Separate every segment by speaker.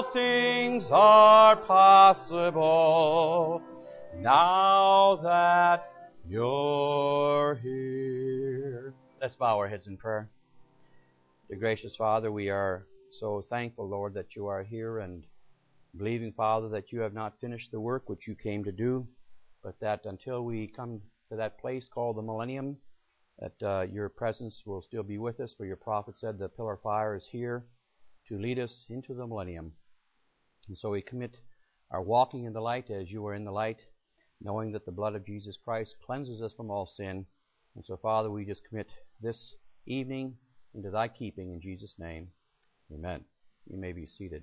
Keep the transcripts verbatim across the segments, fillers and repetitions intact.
Speaker 1: all things are possible now that you're here. Let's bow our heads in prayer. Dear gracious Father, we are so thankful, Lord, that you are here, and believing, Father, that you have not finished the work which you came to do, but that until we come to that place called the millennium, that uh, your presence will still be with us, for your prophet said the pillar of fire is here to lead us into the millennium. And so we commit our walking in the light as you are in the light, knowing that the blood of Jesus Christ cleanses us from all sin. And so, Father, we just commit this evening into thy keeping in Jesus' name. Amen. You may be seated.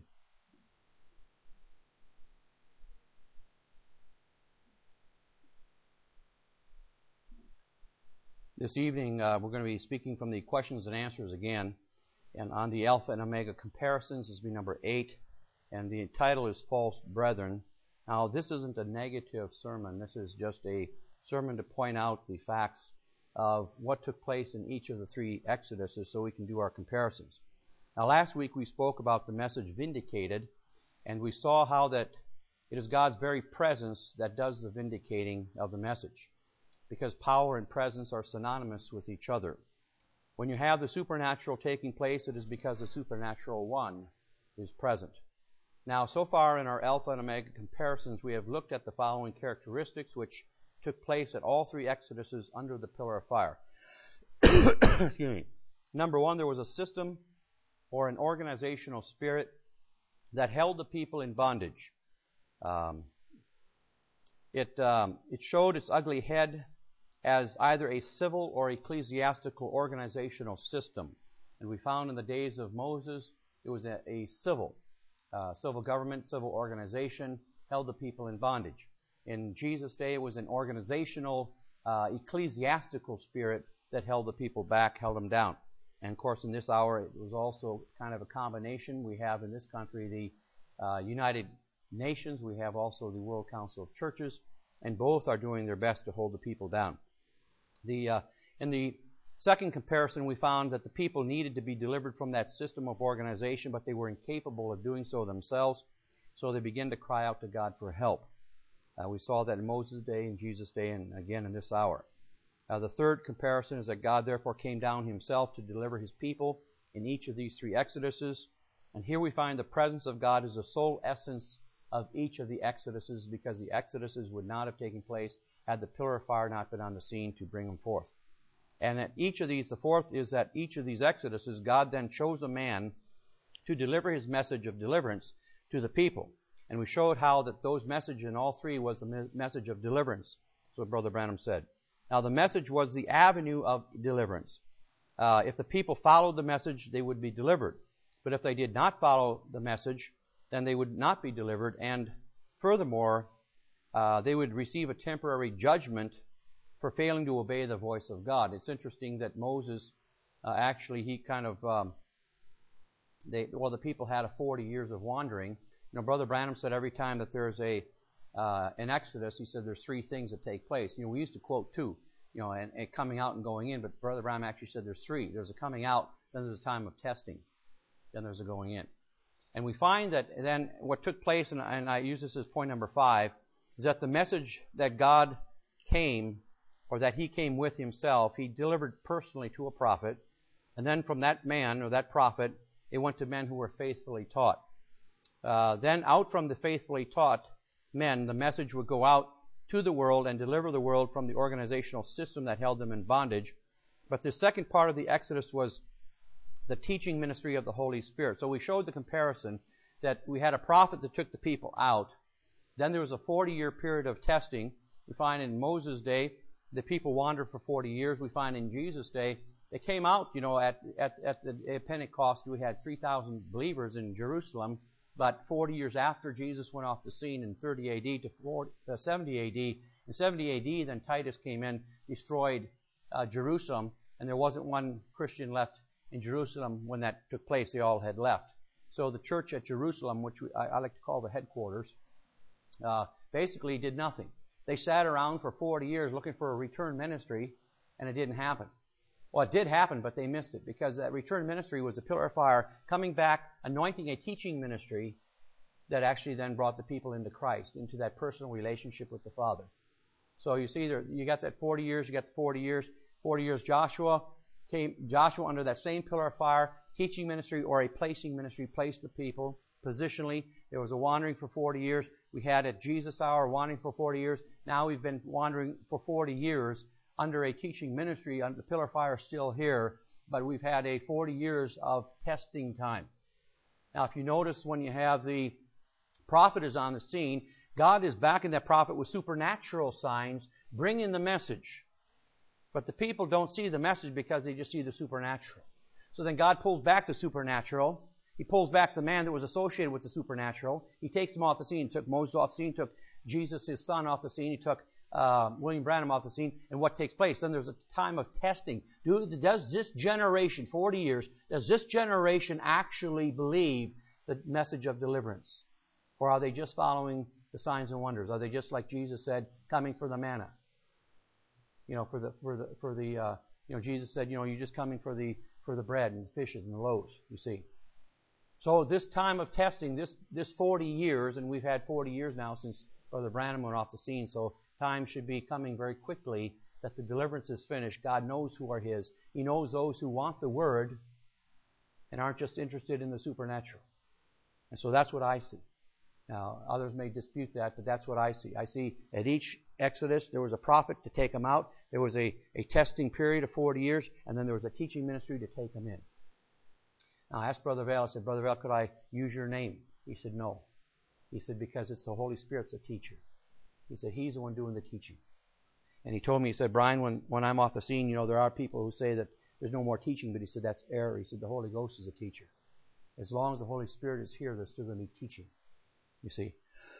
Speaker 1: This evening, uh, we're going to be speaking from the questions and answers again. And on the Alpha and Omega comparisons, this will be number eight. And the title is False Brethren. Now, this isn't a negative sermon. This is just a sermon to point out the facts of what took place in each of the three Exoduses so we can do our comparisons. Now, last week we spoke about the message vindicated, and we saw how that it is God's very presence that does the vindicating of the message, because power and presence are synonymous with each other. When you have the supernatural taking place, it is because the supernatural one is present. Now, so far in our Alpha and Omega comparisons, we have looked at the following characteristics which took place at all three Exoduses under the pillar of fire. Excuse me. Number one, there was a system or an organizational spirit that held the people in bondage. Um, it, um, it showed its ugly head as either a civil or ecclesiastical organizational system. And we found in the days of Moses, it was a, a civil, uh, civil government, civil organization, held the people in bondage. In Jesus' day, it was an organizational, uh, ecclesiastical spirit that held the people back, held them down. And of course, in this hour, it was also kind of a combination. We have in this country the uh, United Nations. We have also the World Council of Churches. And both are doing their best to hold the people down. The, uh, in the second comparison, we found that the people needed to be delivered from that system of organization, but they were incapable of doing so themselves, so they began to cry out to God for help. Uh, we saw that in Moses' day, in Jesus' day, and again in this hour. Uh, the third comparison is that God therefore came down himself to deliver his people in each of these three Exoduses. And here we find the presence of God as the sole essence of each of the Exoduses, because the Exoduses would not have taken place had the pillar of fire not been on the scene to bring them forth. And at each of these, the fourth is that each of these Exoduses, God then chose a man to deliver his message of deliverance to the people. And we showed how that those messages in all three was the me- message of deliverance. That's what Brother Branham said. Now, the message was the avenue of deliverance. Uh, if the people followed the message, they would be delivered. But if they did not follow the message, then they would not be delivered. And furthermore, uh, they would receive a temporary judgment for failing to obey the voice of God. It's interesting that Moses, uh, actually, he kind of, um, they, well, the people had a forty years of wandering. You know, Brother Branham said every time that there's a uh, an Exodus, he said there's three things that take place. You know, we used to quote two, you know, and, and coming out and going in, but Brother Branham actually said there's three. There's a coming out, then there's a time of testing, then there's a going in. And we find that then what took place, and, and I use this as point number five, is that the message that God came, or that he came with himself, he delivered personally to a prophet, and then from that man, or that prophet, it went to men who were faithfully taught. Uh, then out from the faithfully taught men, the message would go out to the world and deliver the world from the organizational system that held them in bondage. But the second part of the Exodus was the teaching ministry of the Holy Spirit. So we showed the comparison that we had a prophet that took the people out. Then there was a forty-year period of testing. We find in Moses' day, the people wandered for forty years. We find in Jesus' day, they came out, you know, at, at, at the Pentecost, we had three thousand believers in Jerusalem. But forty years after Jesus went off the scene in thirty A D to forty, uh, seventy A D, in seventy A D, then Titus came in, destroyed uh, Jerusalem, and there wasn't one Christian left in Jerusalem when that took place. They all had left. So the church at Jerusalem, which we, I, I like to call the headquarters, uh, basically did nothing. They sat around for forty years looking for a return ministry, and it didn't happen. Well, it did happen, but they missed it, because that return ministry was a pillar of fire coming back, anointing a teaching ministry, that actually then brought the people into Christ, into that personal relationship with the Father. So you see there, you got that forty years, you got the forty years. forty years Joshua came, Joshua under that same pillar of fire, teaching ministry or a placing ministry, placed the people positionally. There was a wandering for forty years. We had at Jesus Hour wandering for forty years. Now we've been wandering for forty years under a teaching ministry. The pillar of fire is still here, but we've had a forty years of testing time. Now if you notice when you have the prophet is on the scene, God is backing that prophet with supernatural signs, bringing the message. But the people don't see the message because they just see the supernatural. So then God pulls back the supernatural. He pulls back the man that was associated with the supernatural. He takes him off the scene. He took Moses off the scene. He took Jesus, his son, off the scene. He took uh, William Branham off the scene. And what takes place? Then there's a time of testing. Do, does this generation, forty years, does this generation actually believe the message of deliverance? Or are they just following the signs and wonders? Are they just like Jesus said, coming for the manna? You know, for the for the for the uh, you know, Jesus said, you know, you're just coming for the for the bread and the fishes and the loaves. You see. So this time of testing, this this forty years, and we've had forty years now since Brother Branham went off the scene. So time should be coming very quickly that the deliverance is finished. God knows who are His. He knows those who want the Word and aren't just interested in the supernatural. And so that's what I see. Now, others may dispute that, but that's what I see. I see at each Exodus there was a prophet to take them out. There was a, a testing period of forty years, and then there was a teaching ministry to take them in. Now, I asked Brother Vail, I said, Brother Vail, could I use your name? He said, no. He said, because it's the Holy Spirit's a teacher. He said, He's the one doing the teaching. And he told me, he said, Brian, when, when I'm off the scene, you know, there are people who say that there's no more teaching, but he said, that's error. He said, the Holy Ghost is a teacher. As long as the Holy Spirit is here, there's still going to be teaching. You see.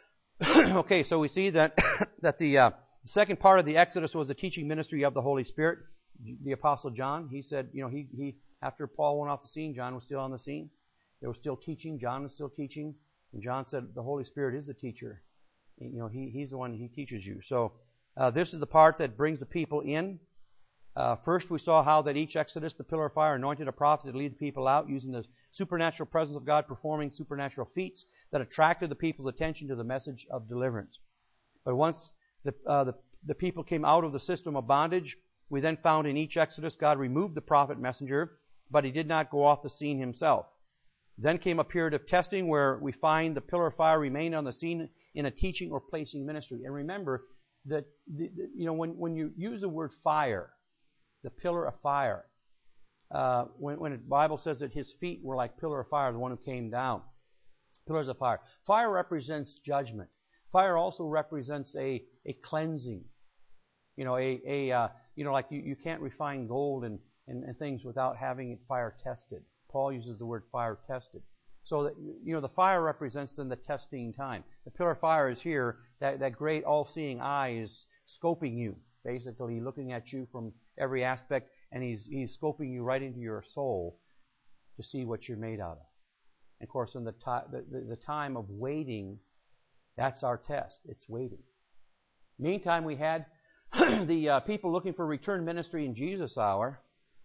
Speaker 1: Okay, so we see that that the uh, second part of the Exodus was the teaching ministry of the Holy Spirit. The Apostle John, he said, you know, he he after Paul went off the scene, John was still on the scene. They were still teaching. John was still teaching, and John said the Holy Spirit is the teacher. You know, he he's the one, he teaches you. So uh, this is the part that brings the people in. Uh, first, we saw how that each Exodus, the pillar of fire, anointed a prophet to lead the people out using the supernatural presence of God, performing supernatural feats that attracted the people's attention to the message of deliverance. But once the, uh, the, the people came out of the system of bondage, we then found in each Exodus God removed the prophet messenger, but He did not go off the scene Himself. Then came a period of testing where we find the pillar of fire remained on the scene in a teaching or placing ministry. And remember that, the, the, you know, when, when you use the word fire, the pillar of fire, uh, when, when the Bible says that His feet were like pillar of fire, the one who came down, pillars of fire. Fire represents judgment. Fire also represents a, a cleansing. You know, a, a uh, you know, like you, you can't refine gold and, and, and things without having it fire tested. Paul uses the word fire tested. So that, you know, the fire represents then the testing time. The pillar of fire is here. That, that great all-seeing eye is scoping you, basically looking at you from every aspect, and he's he's scoping you right into your soul to see what you're made out of. And of course, in the, ti- the, the, the time of waiting, that's our test. It's waiting. Meantime, we had the uh, people looking for return ministry in Jesus' hour.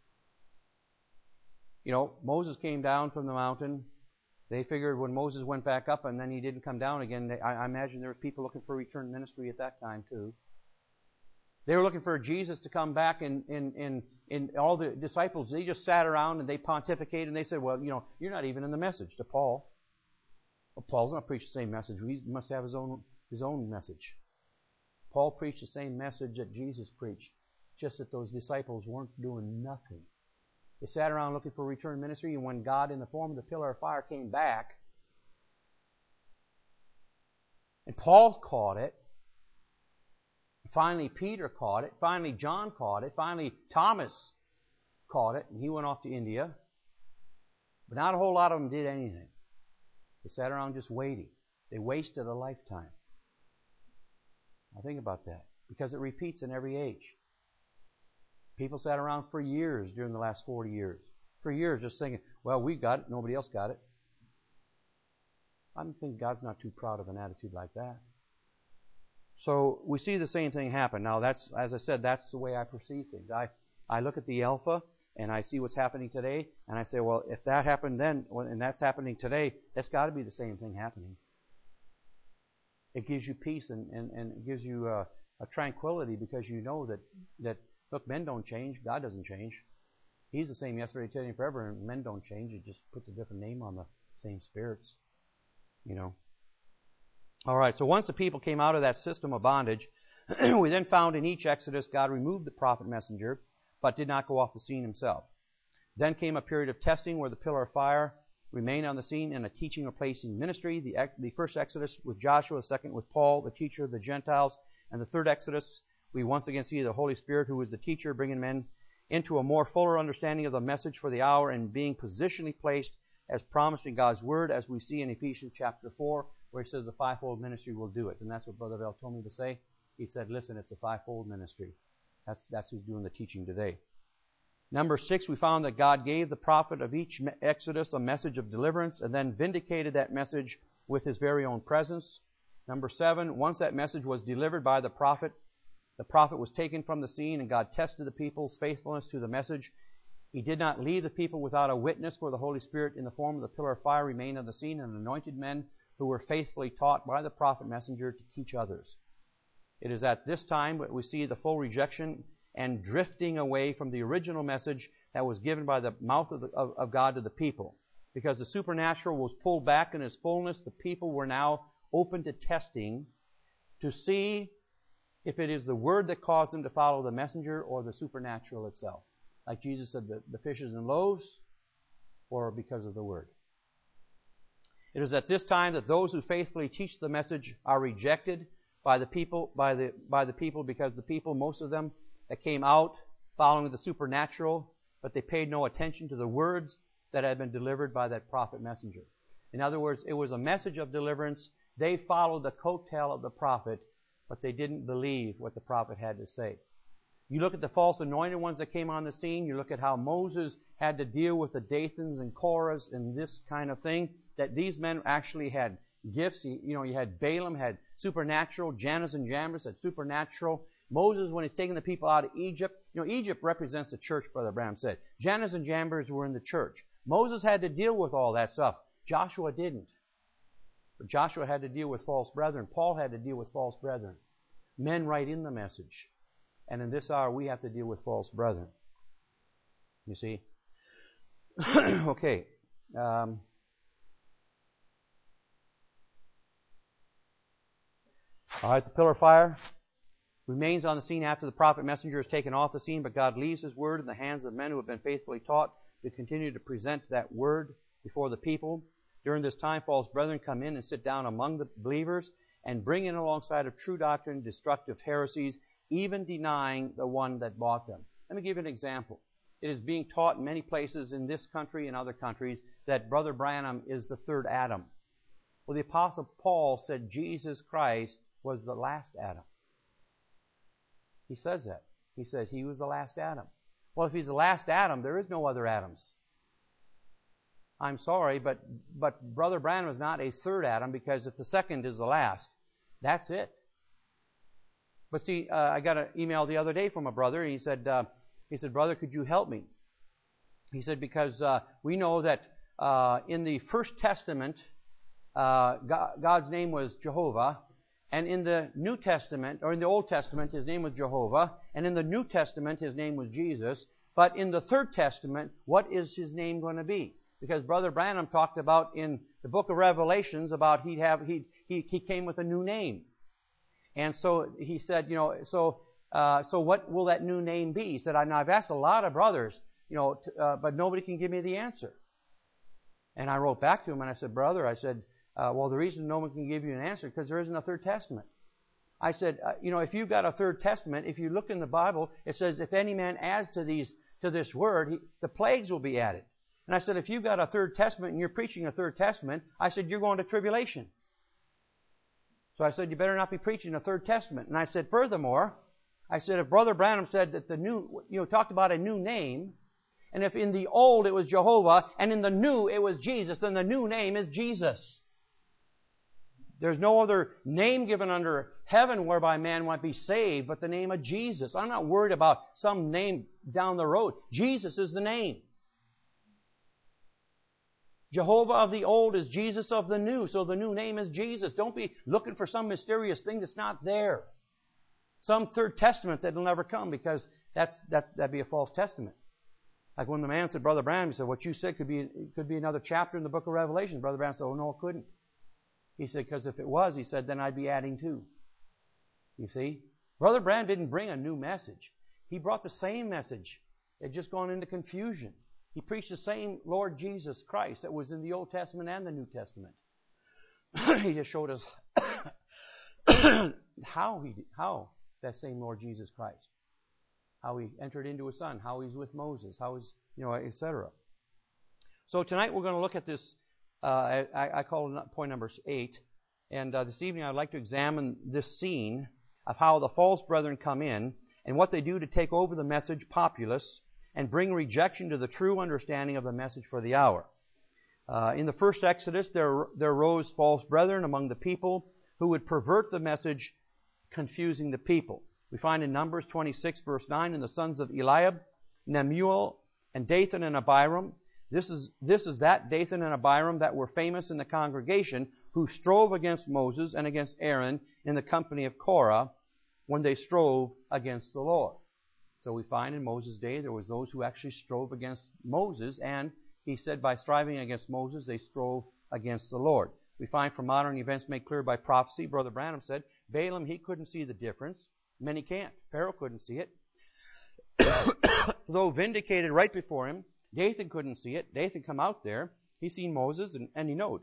Speaker 1: You know, Moses came down from the mountain. They figured when Moses went back up and then he didn't come down again, they, I, I imagine there were people looking for return ministry at that time too. They were looking for Jesus to come back, and, and, and, and all the disciples, they just sat around and they pontificated and they said, well, you know, you're not even in the message to Paul. Well, Paul's not preaching the same message. He must have his own his own message. Paul preached the same message that Jesus preached, just that those disciples weren't doing nothing. They sat around looking for return ministry, and when God in the form of the pillar of fire came back, and Paul caught it, finally Peter caught it, finally John caught it, finally Thomas caught it, and he went off to India. But not a whole lot of them did anything. They sat around just waiting. They wasted a lifetime. Now think about that, because it repeats in every age. People sat around for years during the last forty years. For years just thinking, well, we got it, nobody else got it. I don't think God's not too proud of an attitude like that. So we see the same thing happen. Now that's, as I said, that's the way I perceive things. I, I look at the Alpha and I see what's happening today, and I say, well, if that happened then, and that's happening today, that's got to be the same thing happening. It gives you peace and, and, and it gives you uh, a tranquility because you know that, that, look, men don't change. God doesn't change. He's the same yesterday, today, and forever, and men don't change. He just puts a different name on the same spirits, you know. All right, so once the people came out of that system of bondage, we then found in each Exodus God removed the prophet messenger, but did not go off the scene himself. Then came a period of testing where the pillar of fire remained on the scene in a teaching replacing ministry. The, the first Exodus with Joshua, the second with Paul, the teacher of the Gentiles, and the third Exodus, we once again see the Holy Spirit, who is the teacher, bringing men into a more fuller understanding of the message for the hour and being positionally placed as promised in God's Word, as we see in Ephesians chapter four, where he says the fivefold ministry will do it. And that's what Brother Bell told me to say. He said, listen, it's a fivefold ministry. That's, that's who's doing the teaching today. Number six, we found that God gave the prophet of each Exodus a message of deliverance and then vindicated that message with his very own presence. Number seven, once that message was delivered by the prophet, the prophet was taken from the scene and God tested the people's faithfulness to the message. He did not leave the people without a witness, for the Holy Spirit in the form of the pillar of fire remained on the scene and anointed men who were faithfully taught by the prophet messenger to teach others. It is at this time that we see the full rejection and drifting away from the original message that was given by the mouth of, the, of, of God to the people. Because the supernatural was pulled back in its fullness, the people were now open to testing to see if it is the Word that caused them to follow the messenger or the supernatural itself. Like Jesus said, the, the fishes and loaves, or because of the Word. It is at this time that those who faithfully teach the message are rejected by the people, by the, by the people because the people, most of them, that came out following the supernatural, but they paid no attention to the words that had been delivered by that prophet messenger. In other words, it was a message of deliverance. They followed the coattail of the prophet, but they didn't believe what the prophet had to say. You look at the false anointed ones that came on the scene. You look at how Moses had to deal with the Dathans and Korahs and this kind of thing, that these men actually had gifts. You know, you had Balaam, had supernatural. Jannes and Jambres had supernatural. Moses, when he's taking the people out of Egypt, you know, Egypt represents the church, Brother Branham said. Jannes and Jambres were in the church. Moses had to deal with all that stuff. Joshua didn't. But Joshua had to deal with false brethren. Paul had to deal with false brethren. Men right in the message. And in this hour, we have to deal with false brethren. You see? Okay. Um, all right, the pillar of fire remains on the scene after the prophet messenger is taken off the scene, but God leaves His word in the hands of men who have been faithfully taught to continue to present that word before the people. During this time, false brethren come in and sit down among the believers and bring in alongside of true doctrine destructive heresies, even denying the one that bought them. Let me give you an example. It is being taught in many places in this country and other countries that Brother Branham is the third Adam. Well, the Apostle Paul said Jesus Christ was the last Adam. He says that. He said he was the last Adam. Well, if he's the last Adam, there is no other Adams. I'm sorry, but, but Brother Branham is not a third Adam, because if the second is the last, that's it. But see, uh, I got an email the other day from a brother. He said, uh, he said, brother, could you help me? He said, because uh, we know that uh, in the First Testament, uh, God, God's name was Jehovah, and in the New Testament, or in the Old Testament, His name was Jehovah, and in the New Testament, His name was Jesus. But in the Third Testament, what is His name going to be? Because Brother Branham talked about in the book of Revelations about he'd have he he he came with a new name. And so he said, you know, so uh, so what will that new name be? He said, I know I've asked a lot of brothers, you know, t- uh, but nobody can give me the answer. And I wrote back to him and I said, brother, I said, uh, well, the reason no one can give you an answer is because there isn't a Third Testament. I said, uh, you know, if you've got a Third Testament, if you look in the Bible, it says, if any man adds to these to this word, he, the plagues will be added. And I said, if you've got a Third Testament and you're preaching a Third Testament, I said, you're going to tribulation. So I said, you better not be preaching a Third Testament. And I said, furthermore, I said, if Brother Branham said that the new, you know, talked about a new name, and if in the old it was Jehovah, and in the new it was Jesus, then the new name is Jesus. There's no other name given under heaven whereby man might be saved but the name of Jesus. I'm not worried about some name down the road. Jesus is the name. Jehovah of the old is Jesus of the new. So the new name is Jesus. Don't be looking for some mysterious thing that's not there. Some third testament that will never come, because that's, that, that'd be a false testament. Like when the man said, Brother Branham, he said, what you said could be, could be another chapter in the book of Revelation. Brother Branham said, oh, no, it couldn't. He said, because if it was, he said, then I'd be adding to. You see? Brother Branham didn't bring a new message. He brought the same message. It had just gone into confusion. He preached the same Lord Jesus Christ that was in the Old Testament and the New Testament. He just showed us how he how that same Lord Jesus Christ, how he entered into his Son, how he's with Moses, how he's, you know, et cetera. So tonight we're going to look at this. Uh, I, I call it point number eight, and uh, this evening I'd like to examine this scene of how the false brethren come in and what they do to take over the message populace and bring rejection to the true understanding of the message for the hour. Uh, in the first Exodus, there, there arose false brethren among the people who would pervert the message, confusing the people. We find in Numbers twenty-six, verse nine, and the sons of Eliab, Nemuel, and Dathan and Abiram. This is, this is that Dathan and Abiram that were famous in the congregation, who strove against Moses and against Aaron in the company of Korah when they strove against the Lord. So we find in Moses' day there was those who actually strove against Moses, and he said by striving against Moses, they strove against the Lord. We find from modern events made clear by prophecy, Brother Branham said, Balaam, he couldn't see the difference. Many can't. Pharaoh couldn't see it. Though vindicated right before him, Dathan couldn't see it. Dathan come out there. He seen Moses, and, and he knowed.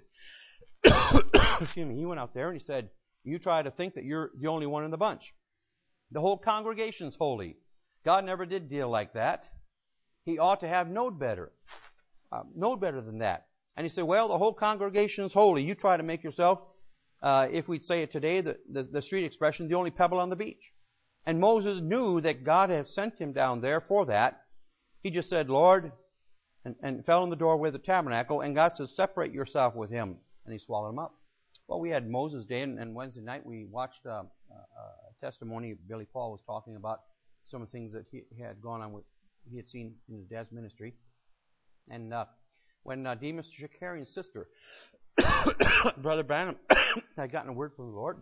Speaker 1: Excuse me. He went out there and he said, you try to think that you're the only one in the bunch. The whole congregation's holy. God never did deal like that. He ought to have knowed better. Uh, knowed better than that. And he said, well, the whole congregation is holy. You try to make yourself, uh, if we'd say it today, the, the, the street expression, the only pebble on the beach. And Moses knew that God had sent him down there for that. He just said, Lord, and, and fell in the doorway of the tabernacle, and God said, separate yourself with him. And he swallowed him up. Well, we had Moses Day, and, and Wednesday night we watched uh, a testimony. Billy Paul was talking about some of the things that he, he had gone on with, he had seen in his dad's ministry. And uh, when uh, Demas Shakarian's sister, Brother Branham, had gotten a word from the Lord,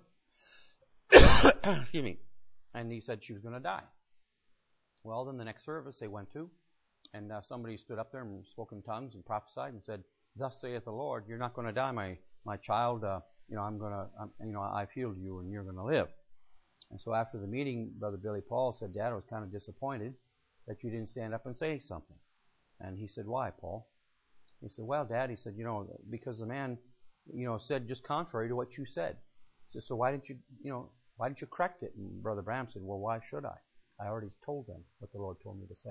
Speaker 1: excuse me, and he said she was going to die. Well, then the next service they went to, and uh, somebody stood up there and spoke in tongues and prophesied and said, thus saith the Lord, you're not going to die, my my child. Uh, you know, I'm going to, you know, I've healed you and you're going to live. And so after the meeting, Brother Billy Paul said, Dad, I was kind of disappointed that you didn't stand up and say something. And he said, why, Paul? He said, well, Dad, he said, you know, because the man, you know, said just contrary to what you said. He said, so why didn't you, you know, why didn't you correct it? And Brother Branham said, well, why should I? I already told them what the Lord told me to say.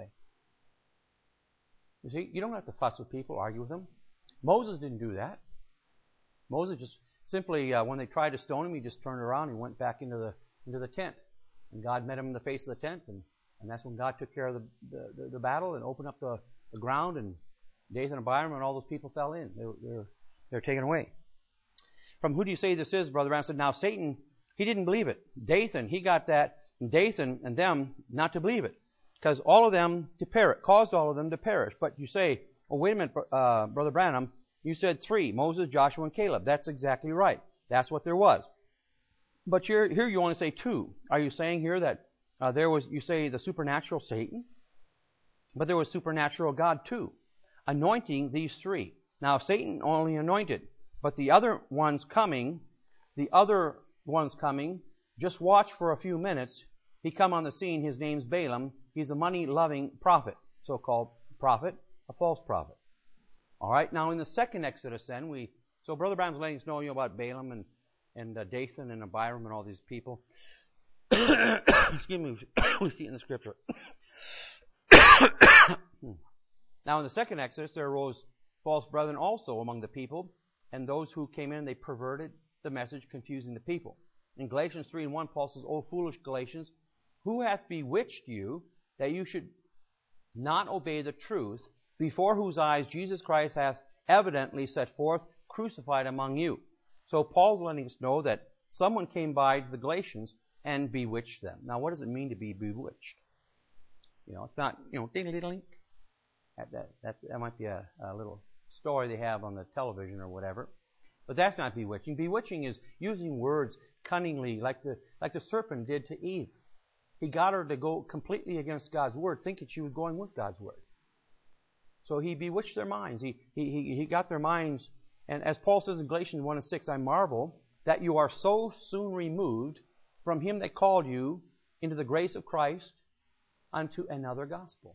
Speaker 1: You see, you don't have to fuss with people, argue with them. Moses didn't do that. Moses just simply, uh, when they tried to stone him, he just turned around and went back into the into the tent. And God met him in the face of the tent, and, and that's when God took care of the, the, the battle and opened up the, the ground, and Dathan and Abiram and all those people fell in. They were, they were, they were taken away. From who do you say this is, Brother Branham said, now Satan, he didn't believe it. Dathan, he got that, and Dathan and them not to believe it. Because all of them to perish, caused all of them to perish. But you say, oh, wait a minute, uh, Brother Branham, you said three, Moses, Joshua, and Caleb. That's exactly right. That's what there was. But here, here you want to say two. Are you saying here that uh, there was, you say the supernatural Satan? But there was supernatural God too, anointing these three. Now Satan only anointed, but the other ones coming, the other ones coming, just watch for a few minutes. He come on the scene, his name's Balaam. He's a money-loving prophet, so-called prophet, a false prophet. All right, now in the second Exodus then, we, so Brother Branham's letting us know, you know about Balaam and, and uh, Dathan and Abiram and all these people. Excuse me, we see it in the Scripture. Now in the second Exodus, there arose false brethren also among the people, and those who came in, they perverted the message, confusing the people. In Galatians three and one, Paul says, O foolish Galatians, who hath bewitched you that you should not obey the truth, before whose eyes Jesus Christ hath evidently set forth, crucified among you? So Paul's letting us know that someone came by to the Galatians and bewitched them. Now, what does it mean to be bewitched? You know, it's not, you know, ding-a-ding-a-ling. That, that, that, that might be a, a little story they have on the television or whatever. But that's not bewitching. Bewitching is using words cunningly, like the like the serpent did to Eve. He got her to go completely against God's word, thinking she was going with God's word. So he bewitched their minds. He he he, he got their minds. And as Paul says in Galatians one and six, I marvel that you are so soon removed from him that called you into the grace of Christ unto another gospel,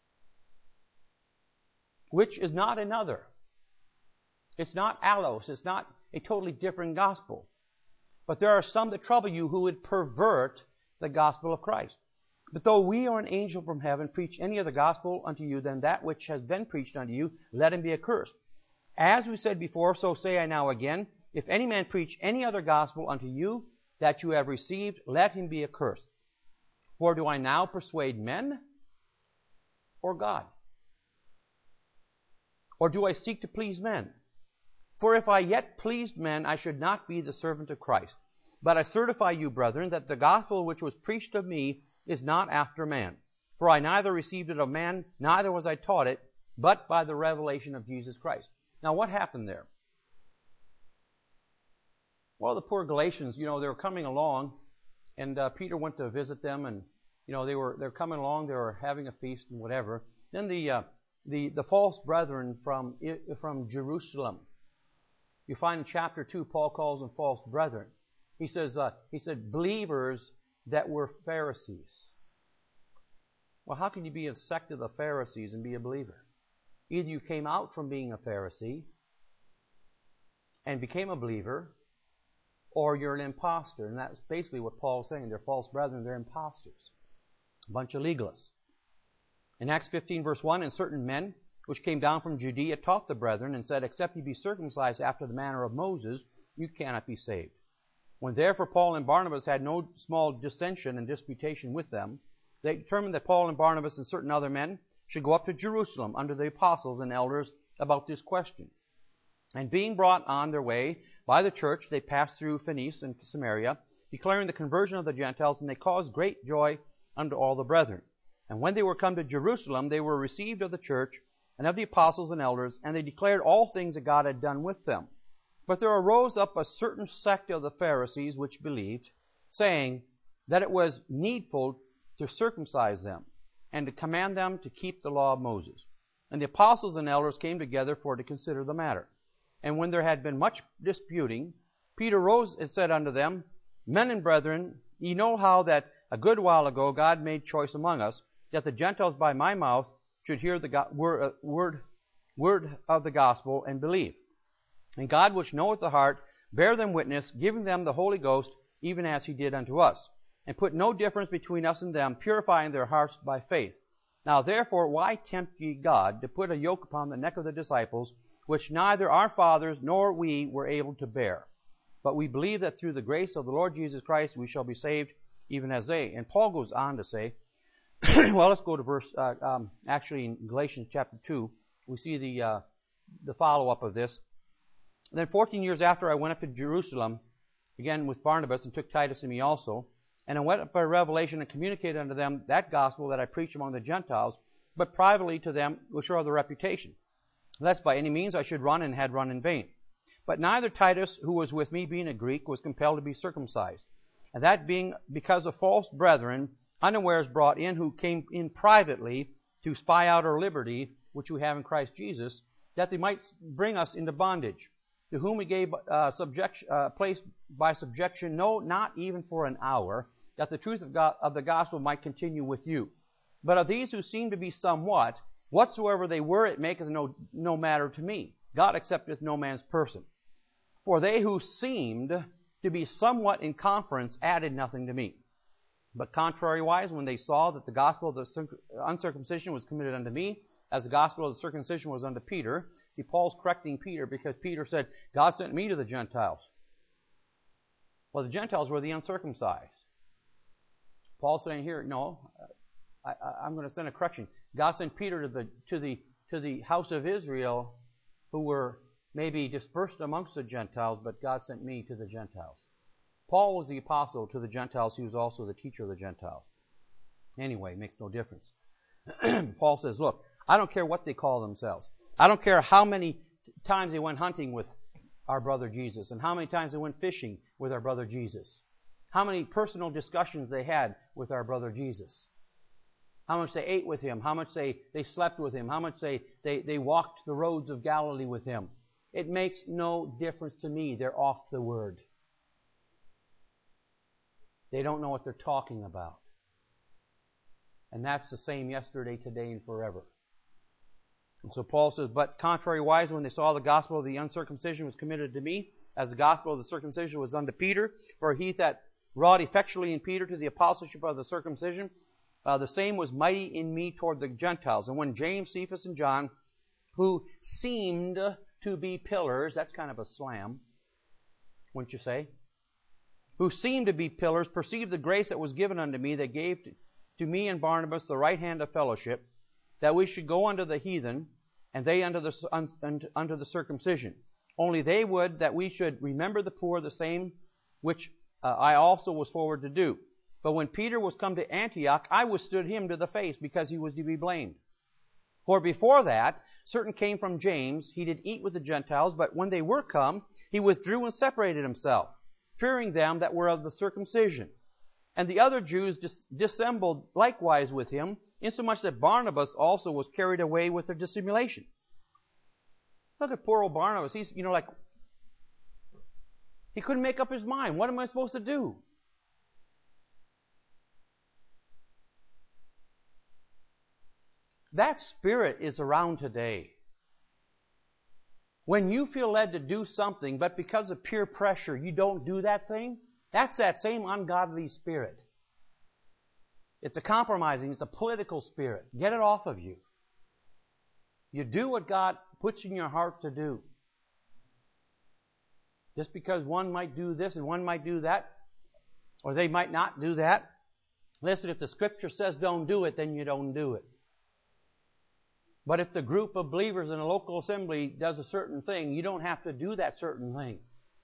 Speaker 1: which is not another. It's not allos. It's not a totally different gospel. But there are some that trouble you who would pervert the gospel of Christ. But though we or an angel from heaven preach any other gospel unto you than that which has been preached unto you, let him be accursed. As we said before, so say I now again, if any man preach any other gospel unto you that you have received, let him be accursed. For do I now persuade men or God? Or do I seek to please men? For if I yet pleased men, I should not be the servant of Christ. But I certify you, brethren, that the gospel which was preached of me is not after man. For I neither received it of man, neither was I taught it, but by the revelation of Jesus Christ. Now, what happened there? Well, the poor Galatians, you know, they were coming along, and uh, Peter went to visit them, and, you know, they were they're coming along, they were having a feast and whatever. Then the uh, the the false brethren from from Jerusalem. You find in chapter two, Paul calls them false brethren. He says, uh, he said, believers that were Pharisees. Well, how can you be a sect of the Pharisees and be a believer? Either you came out from being a Pharisee and became a believer, or you're an imposter. And that's basically what Paul's saying. They're false brethren, they're imposters. A bunch of legalists. In Acts fifteen, verse one, and certain men which came down from Judea taught the brethren and said, except you be circumcised after the manner of Moses, you cannot be saved. When therefore Paul and Barnabas had no small dissension and disputation with them, they determined that Paul and Barnabas and certain other men should go up to Jerusalem under the apostles and elders about this question. And being brought on their way by the church, they passed through Phoenicia and Samaria, declaring the conversion of the Gentiles, and they caused great joy unto all the brethren. And when they were come to Jerusalem, they were received of the church and of the apostles and elders, and they declared all things that God had done with them. But there arose up a certain sect of the Pharisees which believed, saying that it was needful to circumcise them, and to command them to keep the law of Moses. And the apostles and elders came together for to consider the matter. And when there had been much disputing, Peter rose and said unto them, Men and brethren, ye know how that a good while ago God made choice among us, that the Gentiles by my mouth should hear the go- word, uh, word, word of the gospel and believe. And God, which knoweth the heart, bear them witness, giving them the Holy Ghost, even as he did unto us, and put no difference between us and them, purifying their hearts by faith. Now therefore, why tempt ye God to put a yoke upon the neck of the disciples, which neither our fathers nor we were able to bear? But we believe that through the grace of the Lord Jesus Christ we shall be saved, even as they. And Paul goes on to say, well, let's go to verse, uh, um, actually in Galatians chapter two, we see the uh, the follow-up of this. Then fourteen years after I went up to Jerusalem, again with Barnabas, and took Titus and me also, and I went up by revelation and communicated unto them that gospel that I preach among the Gentiles, but privately to them which are of the reputation. Lest by any means I should run and had run in vain. But neither Titus, who was with me, being a Greek, was compelled to be circumcised. And that being because of false brethren, unawares brought in, who came in privately to spy out our liberty, which we have in Christ Jesus, that they might bring us into bondage, to whom we gave uh, subjection, uh, place by subjection, no, not even for an hour, that the truth of, God, of the gospel might continue with you. But of these who seem to be somewhat, whatsoever they were, it maketh no, no matter to me. God accepteth no man's person. For they who seemed to be somewhat in conference added nothing to me. But contrariwise, when they saw that the gospel of the uncircumcision was committed unto me, as the gospel of the circumcision was unto Peter. See, Paul's correcting Peter because Peter said, God sent me to the Gentiles. Well, the Gentiles were the uncircumcised. Paul's saying here, no, I, I, I'm going to send a correction. God sent Peter to the to the to the house of Israel, who were maybe dispersed amongst the Gentiles, but God sent me to the Gentiles. Paul was the apostle to the Gentiles. He was also the teacher of the Gentiles. Anyway, it makes no difference. Paul says, look, I don't care what they call themselves. I don't care how many times they went hunting with our brother Jesus and how many times they went fishing with our brother Jesus. How many personal discussions they had with our brother Jesus. How much they ate with Him. How much they, they slept with Him. How much they, they, they walked the roads of Galilee with Him. It makes no difference to me. They're off the Word. They don't know what they're talking about. And that's the same yesterday, today, and forever. And so Paul says, but contrariwise, when they saw the gospel of the uncircumcision was committed to me, as the gospel of the circumcision was unto Peter, for he that wrought effectually in Peter to the apostleship of the circumcision, uh, the same was mighty in me toward the Gentiles. And when James, Cephas, and John, who seemed to be pillars, that's kind of a slam, wouldn't you say? Who seemed to be pillars, perceived the grace that was given unto me, that gave to, to me and Barnabas the right hand of fellowship, that we should go unto the heathen, and they unto the, un, unto the circumcision. Only they would that we should remember the poor, the same which uh, I also was forward to do. But when Peter was come to Antioch, I withstood him to the face, because he was to be blamed. For before that, certain came from James, he did eat with the Gentiles, but when they were come, he withdrew and separated himself, fearing them that were of the circumcision. And the other Jews dis- dissembled likewise with him, insomuch that Barnabas also was carried away with their dissimulation. Look at poor old Barnabas. He's, you know, like, he couldn't make up his mind. What am I supposed to do? That spirit is around today. When you feel led to do something, but because of peer pressure you don't do that thing, that's that same ungodly spirit. It's a compromising, it's a political spirit. Get it off of you. You do what God puts in your heart to do. Just because one might do this and one might do that, or they might not do that. Listen, if the Scripture says don't do it, then you don't do it. But if the group of believers in a local assembly does a certain thing, you don't have to do that certain thing.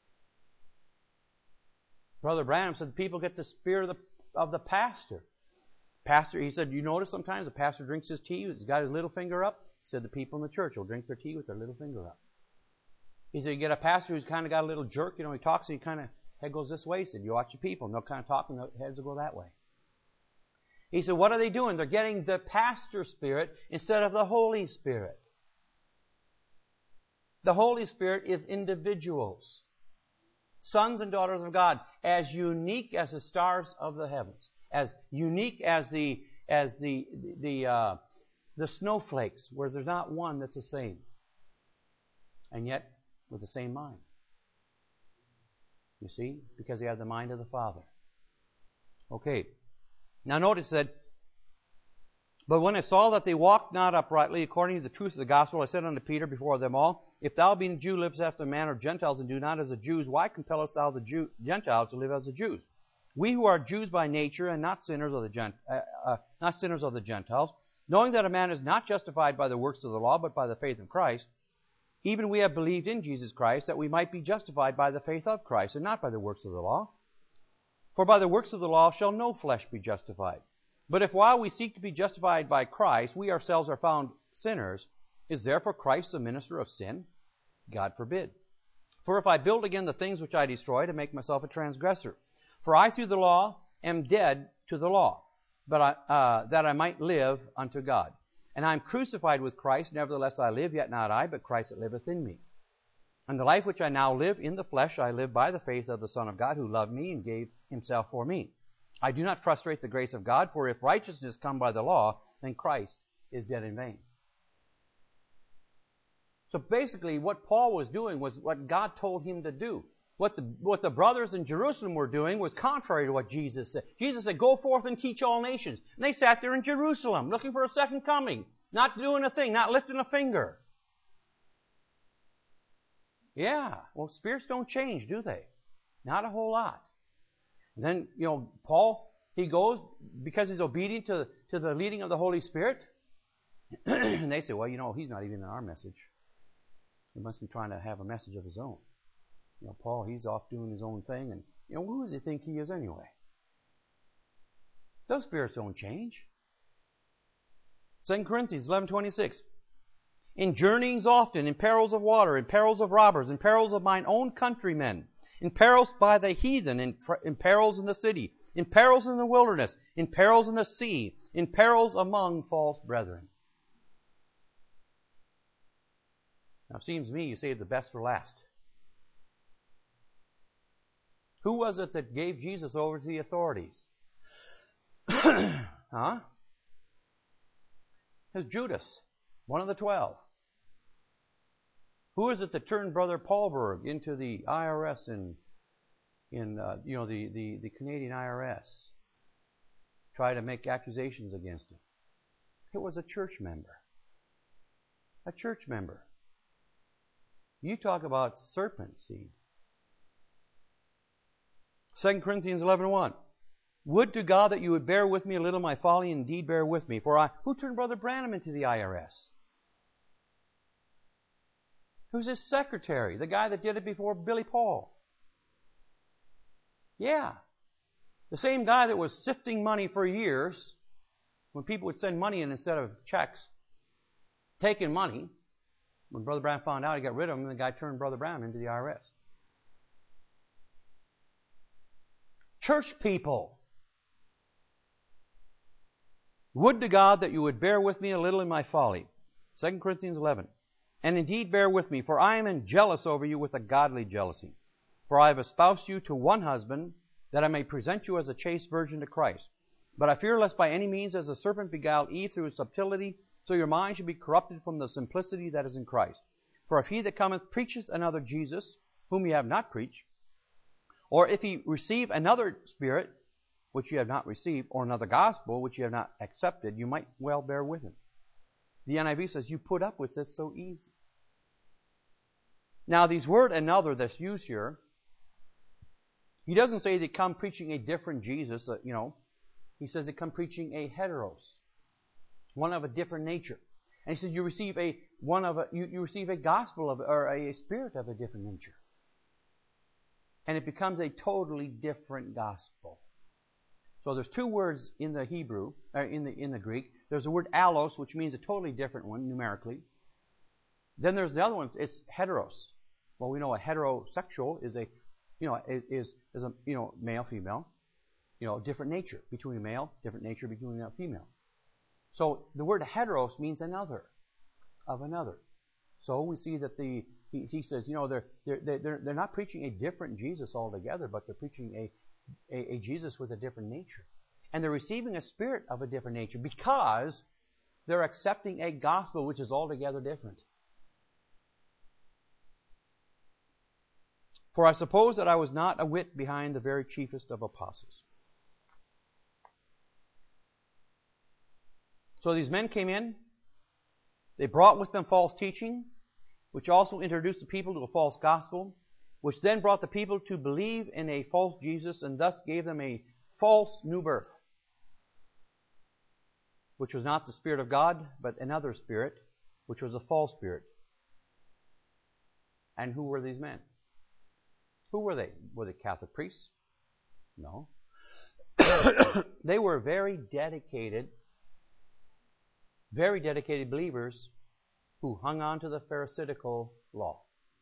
Speaker 1: Brother Branham said people get the spirit of the, of the pastor. Pastor, he said, you notice sometimes the pastor drinks his tea, he's got his little finger up. He said the people in the church will drink their tea with their little finger up. He said you get a pastor who's kind of got a little jerk, you know, he talks and he kind of, head goes this way. He said, you watch your people, and they'll kind of talk and their heads will go that way. He said, what are they doing? They're getting the pastor spirit instead of the Holy Spirit. The Holy Spirit is individuals. Sons and daughters of God, as unique as the stars of the heavens, as unique as the as the the uh, the snowflakes, where there's not one that's the same, and yet with the same mind. You see, because they have the mind of the Father. Okay, now notice that. But when I saw that they walked not uprightly according to the truth of the gospel, I said unto Peter before them all, if thou being a Jew livest after the manner of Gentiles, and do not as the Jews, why compellest thou the Jew, Gentiles to live as the Jews? We who are Jews by nature, and not sinners of the Gent, uh, uh, not sinners of the Gentiles, knowing that a man is not justified by the works of the law, but by the faith of Christ, even we have believed in Jesus Christ, that we might be justified by the faith of Christ, and not by the works of the law. For by the works of the law shall no flesh be justified. But if while we seek to be justified by Christ, we ourselves are found sinners, is therefore Christ the minister of sin? God forbid. For if I build again the things which I destroyed, I make myself a transgressor. For I through the law am dead to the law, but I, uh, that I might live unto God. And I am crucified with Christ, nevertheless I live, yet not I, but Christ that liveth in me. And the life which I now live in the flesh, I live by the faith of the Son of God, who loved me and gave himself for me. I do not frustrate the grace of God, for if righteousness come by the law, then Christ is dead in vain. So basically what Paul was doing was what God told him to do. What the, what the brothers in Jerusalem were doing was contrary to what Jesus said. Jesus said, go forth and teach all nations. And they sat there in Jerusalem looking for a second coming, not doing a thing, not lifting a finger. Yeah, well, spirits don't change, do they? Not a whole lot. And then, you know, Paul, he goes because he's obedient to, to the leading of the Holy Spirit. And they say, well, you know, he's not even in our message. He must be trying to have a message of his own. You know, Paul, he's off doing his own thing. And, you know, who does he think he is anyway? Those spirits don't change. Second Corinthians eleven twenty-six. In journeyings often, in perils of water, in perils of robbers, in perils of mine own countrymen, in perils by the heathen, in, in perils in the city, in perils in the wilderness, in perils in the sea, in perils among false brethren. Now, it seems to me you saved the best for last. Who was it that gave Jesus over to the authorities? Huh? It was Judas, one of the twelve. Who is it that turned Brother Paulberg into the I R S in, in uh, you know, the, the, the Canadian I R S? Tried to make accusations against him. It was a church member. A church member. You talk about serpent seed. Second Corinthians eleven one. Would to God that you would bear with me a little my folly, and indeed bear with me. For I, who turned Brother Branham into the I R S? Who's his secretary? The guy that did it before Billy Paul. Yeah. The same guy that was sifting money for years, when people would send money in instead of checks, taking money. When Brother Branham found out, he got rid of him, and the guy turned Brother Branham into the I R S. Church people. Would to God that you would bear with me a little in my folly. Second Corinthians eleven. And indeed bear with me, for I am in jealous over you with a godly jealousy. For I have espoused you to one husband, that I may present you as a chaste virgin to Christ. But I fear lest by any means, as the serpent beguiled Eve through his subtlety, so your mind should be corrupted from the simplicity that is in Christ. For if he that cometh preacheth another Jesus, whom ye have not preached, or if he receive another spirit, which ye have not received, or another gospel, which ye have not accepted, you might well bear with him. The N I V says, you put up with this so easy. Now, these word another that's used here, he doesn't say they come preaching a different Jesus, uh, you know. He says they come preaching a heteros, one of a different nature. And he says you receive a one of a you, you receive a gospel of or a spirit of a different nature. And it becomes a totally different gospel. So there's two words in the Hebrew, or in the in the Greek. There's the word allos, which means a totally different one numerically. Then there's the other one. It's heteros. Well, we know a heterosexual is a, you know, is is, is a you know male female, you know, different nature between a male, different nature between a female. So the word heteros means another, of another. So we see that the he, he says, you know, they're they're they're they're not preaching a different Jesus altogether, but they're preaching a, a a Jesus with a different nature, and they're receiving a spirit of a different nature because they're accepting a gospel which is altogether different. For I suppose that I was not a whit behind the very chiefest of apostles. So these men came in. They brought with them false teaching, which also introduced the people to a false gospel, which then brought the people to believe in a false Jesus and thus gave them a false new birth, which was not the Spirit of God, but another spirit, which was a false spirit. And who were these men? Who were they? Were they Catholic priests? No. They were very dedicated, very dedicated believers who hung on to the Pharisaical law.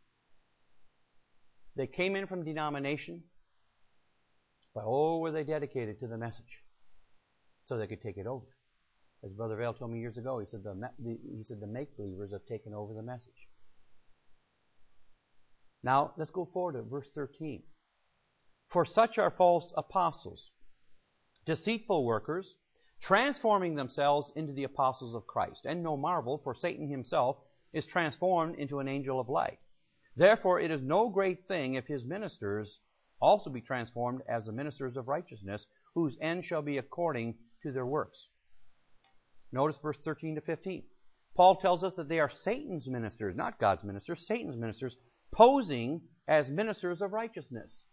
Speaker 1: They came in from denomination, but oh, were they dedicated to the message so they could take it over. As Brother Vail told me years ago, he said the, the, he said the make-believers have taken over the message. Now, let's go forward to verse thirteen. For such are false apostles, deceitful workers, transforming themselves into the apostles of Christ. And no marvel, for Satan himself is transformed into an angel of light. Therefore, it is no great thing if his ministers also be transformed as the ministers of righteousness, whose end shall be according to their works. Notice verse thirteen to fifteen. Paul tells us that they are Satan's ministers, not God's ministers, Satan's ministers, posing as ministers of righteousness.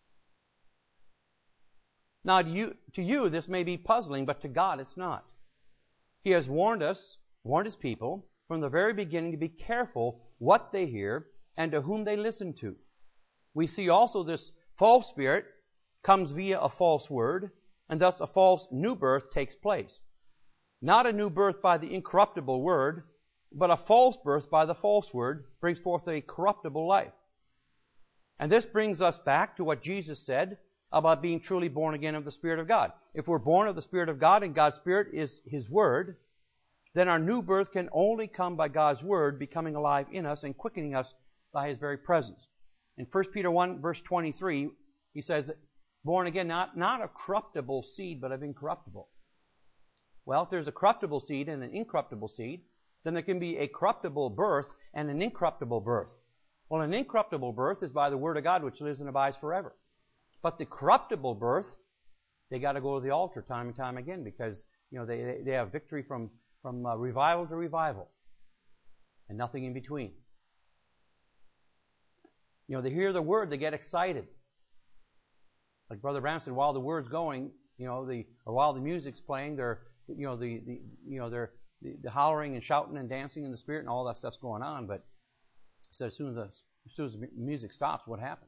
Speaker 1: Now, to you, to you, this may be puzzling, but to God it's not. He has warned us, warned his people, from the very beginning to be careful what they hear and to whom they listen to. We see also this false spirit comes via a false word, and thus a false new birth takes place. Not a new birth by the incorruptible word, but a false birth by the false word brings forth a corruptible life. And this brings us back to what Jesus said about being truly born again of the Spirit of God. If we're born of the Spirit of God and God's Spirit is His Word, then our new birth can only come by God's Word becoming alive in us and quickening us by His very presence. In First Peter one, verse twenty-three, he says, that born again, not, not a corruptible seed, but of incorruptible. Well, if there's a corruptible seed and an incorruptible seed, then there can be a corruptible birth and an incorruptible birth. Well, an incorruptible birth is by the Word of God, which lives and abides forever. But the corruptible birth, they got to go to the altar time and time again because, you know, they, they have victory from, from uh, revival to revival and nothing in between. You know, they hear the Word, they get excited. Like Brother Branham said, while the Word's going, you know, the or while the music's playing, they're, you know, the, the you know, they're the, the hollering and shouting and dancing in the Spirit and all that stuff's going on. But so as soon as the, as soon as the music stops, what happens?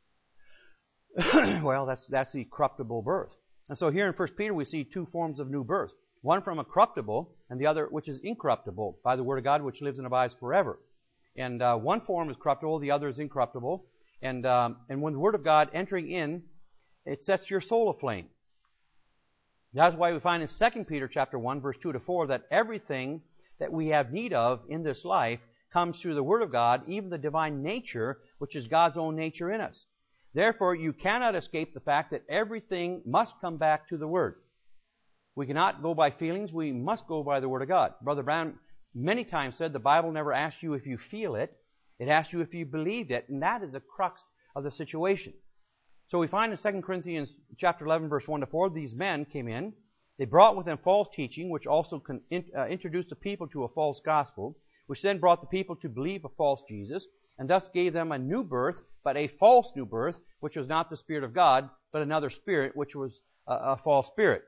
Speaker 1: Well, that's that's the corruptible birth. And so here in First Peter we see two forms of new birth. One from a corruptible and the other which is incorruptible by the Word of God which lives and abides forever. And uh, one form is corruptible, the other is incorruptible. And um, and when the Word of God entering in, it sets your soul aflame. That's why we find in Second Peter chapter one, verse two to four, that everything that we have need of in this life comes through the Word of God, even the divine nature, which is God's own nature in us. Therefore, you cannot escape the fact that everything must come back to the Word. We cannot go by feelings. We must go by the Word of God. Brother Brown many times said the Bible never asks you if you feel it. It asks you if you believed it. And that is the crux of the situation. So we find in Second Corinthians chapter eleven, verse one to four, these men came in. They brought with them false teaching, which also con- in, uh, introduced the people to a false gospel, which then brought the people to believe a false Jesus, and thus gave them a new birth, but a false new birth, which was not the Spirit of God, but another spirit, which was a, a false spirit.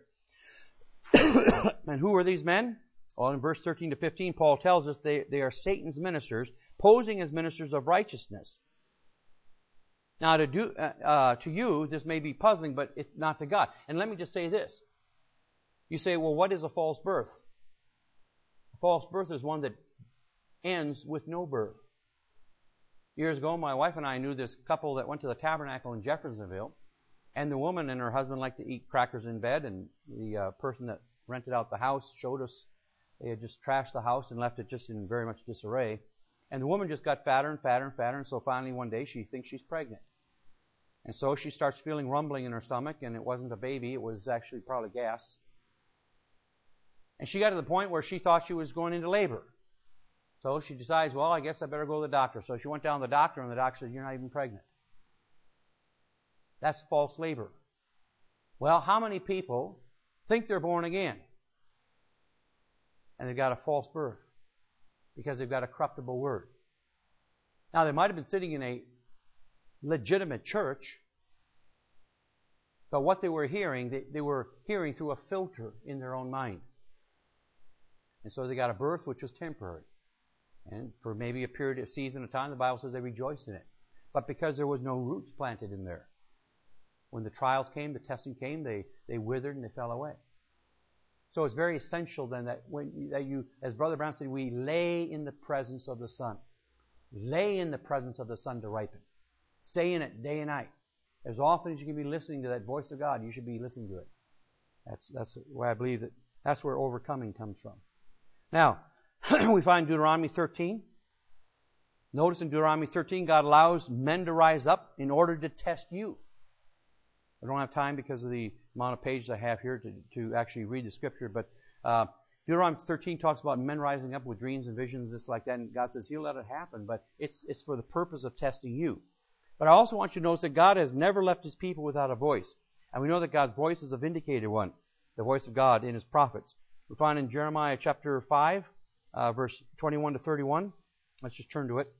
Speaker 1: And who were these men? Well, in verse thirteen to fifteen, Paul tells us they, they are Satan's ministers, posing as ministers of righteousness. Now, to, do, uh, uh, to you, this may be puzzling, but it's not to God. And let me just say this. You say, well, what is a false birth? A false birth is one that ends with no birth. Years ago, my wife and I knew this couple that went to the Tabernacle in Jeffersonville, and the woman and her husband liked to eat crackers in bed, and the uh, person that rented out the house showed us they had just trashed the house and left it just in very much disarray. And the woman just got fatter and fatter and fatter, and so finally one day she thinks she's pregnant. And so she starts feeling rumbling in her stomach, and it wasn't a baby, it was actually probably gas. And she got to the point where she thought she was going into labor. So she decides, well, I guess I better go to the doctor. So she went down to the doctor, and the doctor said, you're not even pregnant. That's false labor. Well, how many people think they're born again? And they've got a false birth because they've got a corruptible word. Now, they might have been sitting in a legitimate church, but what they were hearing, they, they were hearing through a filter in their own mind. And so they got a birth which was temporary. And for maybe a period of season of time, the Bible says they rejoiced in it. But because there was no roots planted in there, when the trials came, the testing came, they, they withered and they fell away. So it's very essential then that when that you, as Brother Brown said, we lay in the presence of the Son. Lay in the presence of the Son to ripen. Stay in it day and night. As often as you can be listening to that voice of God, you should be listening to it. That's that's why I believe that that's where overcoming comes from. Now, we find Deuteronomy thirteen. Notice in Deuteronomy thirteen, God allows men to rise up in order to test you. I don't have time because of the amount of pages I have here to, to actually read the Scripture, but uh, Deuteronomy thirteen talks about men rising up with dreams and visions, just like that, and God says He'll let it happen, but it's it's for the purpose of testing you. But I also want you to notice that God has never left His people without a voice. And we know that God's voice is a vindicated one, the voice of God in His prophets. We find in Jeremiah chapter five, uh, verse twenty-one to thirty-one. Let's just turn to it.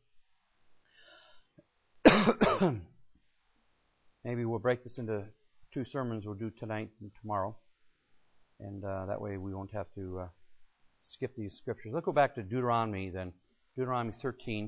Speaker 1: Maybe we'll break this into two sermons we'll do tonight and tomorrow. And uh, that way we won't have to uh, skip these scriptures. Let's go back to Deuteronomy then. Deuteronomy thirteen.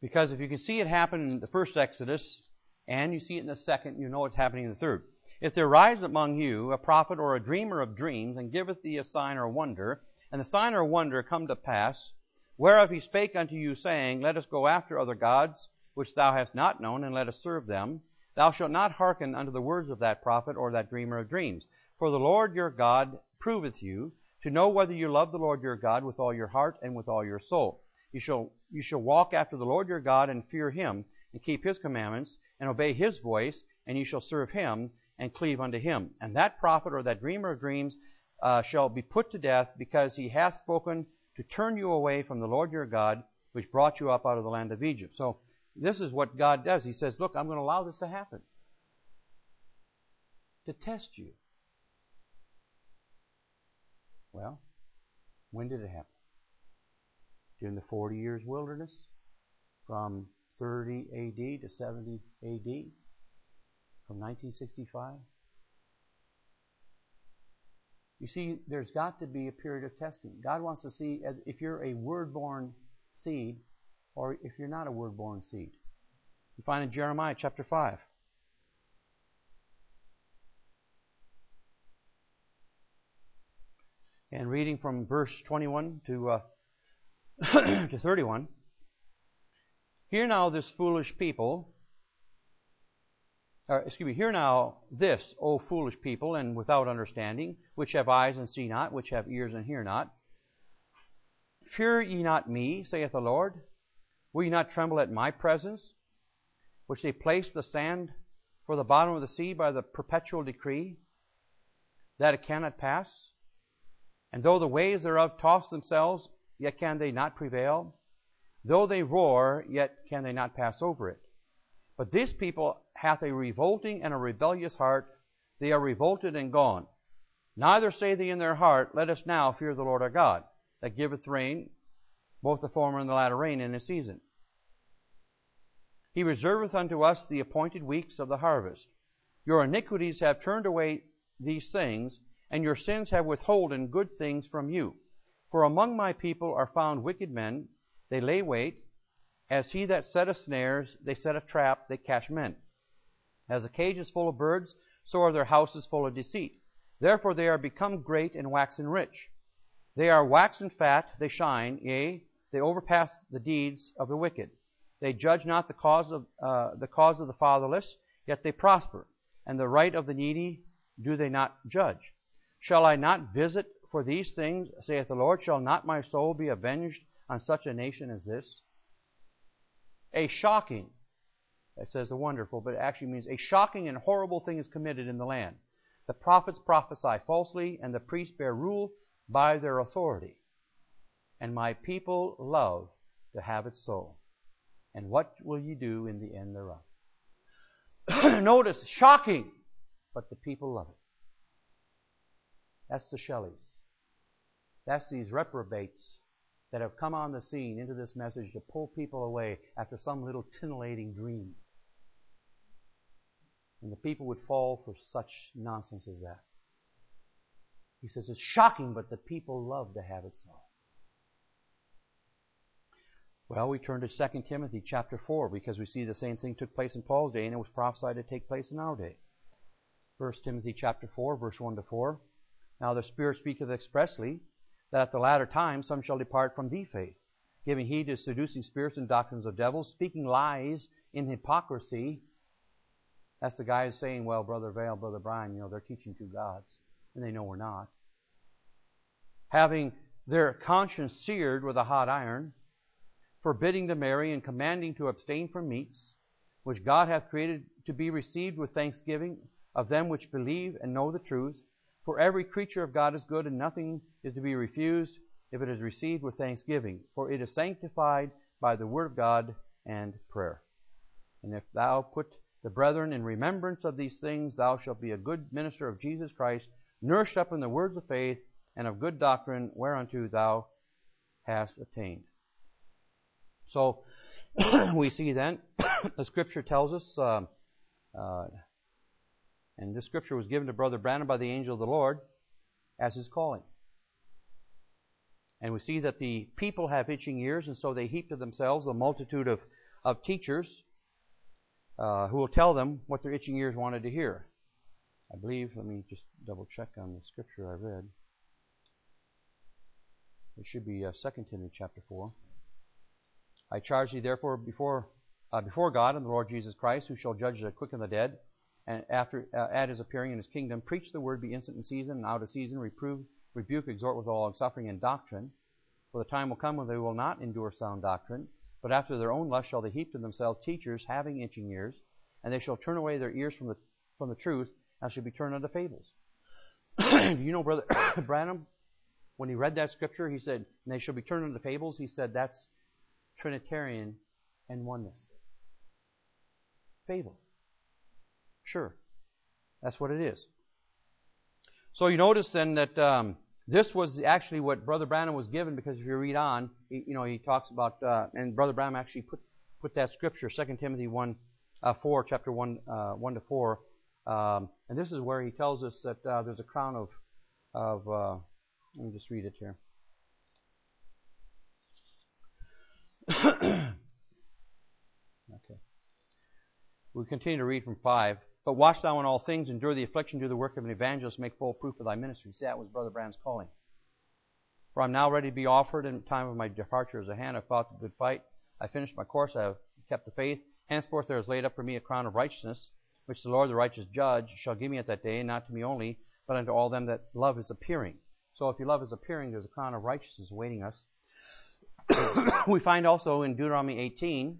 Speaker 1: Because if you can see it happen in the first Exodus, and you see it in the second, you know it's happening in the third. If there rise among you a prophet or a dreamer of dreams, and giveth thee a sign or a wonder, and the sign or wonder come to pass, whereof he spake unto you, saying, Let us go after other gods, which thou hast not known, and let us serve them, thou shalt not hearken unto the words of that prophet or that dreamer of dreams. For the Lord your God proveth you, to know whether you love the Lord your God with all your heart and with all your soul. You shall, you shall walk after the Lord your God, and fear him, and keep his commandments, and obey his voice, and you shall serve him, and cleave unto him. And that prophet or that dreamer of dreams uh, shall be put to death, because he hath spoken to turn you away from the Lord your God, which brought you up out of the land of Egypt. So this is what God does. He says, look, I'm going to allow this to happen, to test you. Well, when did it happen? During the forty years wilderness, from thirty A D to seventy A D, from nineteen sixty-five. You see, there's got to be a period of testing. God wants to see if you're a word-born seed or if you're not a word-born seed. You find in Jeremiah chapter five. And reading from verse twenty-one to uh, to thirty-one. Hear now this foolish people, or excuse me, hear now this, O foolish people, and without understanding, which have eyes and see not, which have ears and hear not. Fear ye not me, saith the Lord? Will ye not tremble at my presence, which they place the sand for the bottom of the sea by the perpetual decree, that it cannot pass? And though the waves thereof toss themselves, yet can they not prevail? Though they roar, yet can they not pass over it. But this people hath a revolting and a rebellious heart. They are revolted and gone. Neither say they in their heart, Let us now fear the Lord our God, that giveth rain, both the former and the latter rain in his season. He reserveth unto us the appointed weeks of the harvest. Your iniquities have turned away these things, and your sins have withholden good things from you. For among my people are found wicked men, they lay wait. As he that setteth snares, they set a trap, they catch men. As a cage is full of birds, so are their houses full of deceit. Therefore they are become great and waxen rich. They are waxen fat, they shine, yea, they overpass the deeds of the wicked. They judge not the cause of uh, the cause of the fatherless, yet they prosper, and the right of the needy do they not judge. Shall I not visit for these things, saith the Lord? Shall not my soul be avenged on such a nation as this? A shocking, it says a wonderful, but it actually means a shocking and horrible thing is committed in the land. The prophets prophesy falsely, and the priests bear rule by their authority. And my people love to have it so. And what will you do in the end thereof? Notice, shocking, but the people love it. That's the Shelleys. That's these reprobates that have come on the scene into this message to pull people away after some little titillating dream. And the people would fall for such nonsense as that. He says it's shocking, but the people love to have it so. Well, we turn to Second Timothy chapter four, because we see the same thing took place in Paul's day, and it was prophesied to take place in our day. First Timothy chapter four, verse one to four. Now the Spirit speaketh expressly, that at the latter time some shall depart from the faith, giving heed to seducing spirits and doctrines of devils, speaking lies in hypocrisy. That's the guys saying, well, Brother Vale, Brother Brian, you know, they're teaching two gods, and they know we're not. Having their conscience seared with a hot iron, forbidding to marry and commanding to abstain from meats, which God hath created to be received with thanksgiving of them which believe and know the truth. For every creature of God is good, and nothing is to be refused if it is received with thanksgiving. For it is sanctified by the word of God and prayer. And if thou put the brethren in remembrance of these things, thou shalt be a good minister of Jesus Christ, nourished up in the words of faith and of good doctrine, whereunto thou hast attained. So, we see then, the Scripture tells us, uh, uh, and this Scripture was given to Brother Branham by the angel of the Lord as his calling. And we see that the people have itching ears, and so they heap to themselves a multitude of, of teachers uh, who will tell them what their itching ears wanted to hear. I believe, let me just double check on the scripture I read. It should be uh, Second Timothy chapter four. I charge thee therefore before uh, before God and the Lord Jesus Christ, who shall judge the quick and the dead, and after uh, at his appearing in his kingdom, preach the word, be instant in season and out of season, reprove, rebuke, exhort with all suffering and doctrine. For the time will come when they will not endure sound doctrine, but after their own lust shall they heap to themselves teachers having itching ears, and they shall turn away their ears from the from the truth, and shall be turned unto fables. Do you know, Brother Branham, when he read that scripture, he said, and they shall be turned unto fables, he said that's Trinitarian and oneness. Fables. Sure. That's what it is. So you notice then that um, this was actually what Brother Branham was given, because if you read on, he, you know, he talks about, uh, and Brother Branham actually put put that scripture, Second Timothy one, uh, four, chapter one, uh, one to four, um, and this is where he tells us that uh, there's a crown of, of uh, let me just read it here. Okay. We continue to read from five. But watch thou in all things, endure the affliction, do the work of an evangelist, make full proof of thy ministry. See, that was Brother Branham's calling. For I am now ready to be offered in time of my departure as a hand. I fought the good fight. I finished my course. I have kept the faith. Henceforth there is laid up for me a crown of righteousness, which the Lord, the righteous judge, shall give me at that day, and not to me only, but unto all them that love his appearing. So if you love his appearing, there's a crown of righteousness awaiting us. We find also in Deuteronomy eighteen,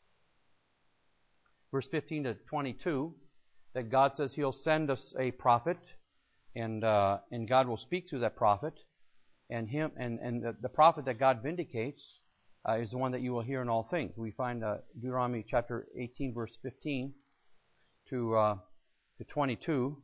Speaker 1: verse fifteen to twenty-two, that God says He'll send us a prophet, and uh, and God will speak through that prophet, and him and and the, the prophet that God vindicates uh, is the one that you will hear in all things. We find uh, Deuteronomy chapter eighteen, verse fifteen to uh, to twenty-two.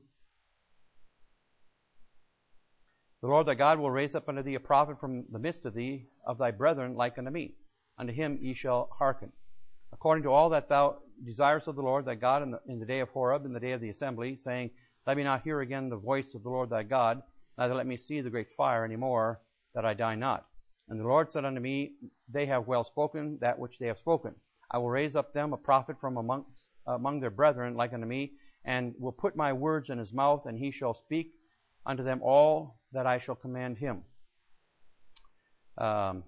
Speaker 1: The Lord thy God will raise up unto thee a prophet from the midst of thee, of thy brethren, like unto me. Unto him ye shall hearken. According to all that thou desirest of the Lord thy God in the, in the day of Horeb, in the day of the assembly, saying, Let me not hear again the voice of the Lord thy God, neither let me see the great fire any more, that I die not. And the Lord said unto me, They have well spoken that which they have spoken. I will raise up them a prophet from amongst, among their brethren, like unto me, and will put my words in his mouth, and he shall speak unto them all that I shall command him. Um,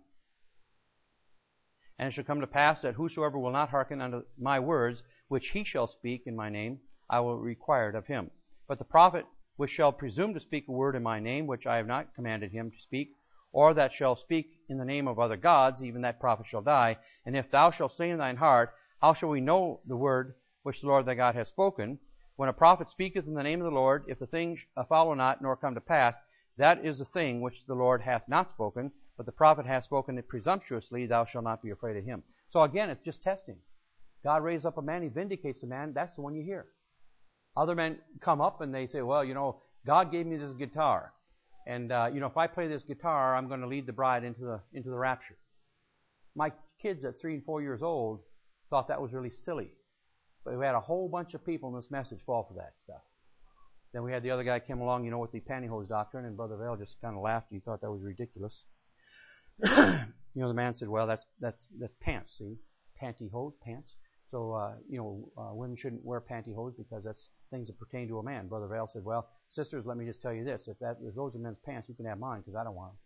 Speaker 1: and it shall come to pass that whosoever will not hearken unto my words, which he shall speak in my name, I will require it of him. But the prophet which shall presume to speak a word in my name, which I have not commanded him to speak, or that shall speak in the name of other gods, even that prophet shall die. And if thou shalt say in thine heart, How shall we know the word which the Lord thy God hath spoken? When a prophet speaketh in the name of the Lord, if the thing follow not, nor come to pass, that is the thing which the Lord hath not spoken, but the prophet hath spoken it presumptuously, thou shalt not be afraid of him. So again, it's just testing. God raises up a man, he vindicates the man, that's the one you hear. Other men come up and they say, well, you know, God gave me this guitar. And, uh, you know, if I play this guitar, I'm going to lead the bride into the into the rapture. My kids at three and four years old thought that was really silly. But we had a whole bunch of people in this message fall for that stuff. Then we had the other guy came along, you know, with the pantyhose doctrine, and Brother Vail just kind of laughed. He thought that was ridiculous. You know, the man said, well, that's that's that's pants, see? Pantyhose, pants. So, uh, you know, uh, women shouldn't wear pantyhose because that's things that pertain to a man. Brother Vail said, well, sisters, let me just tell you this. If that if those are men's pants, you can have mine because I don't want them.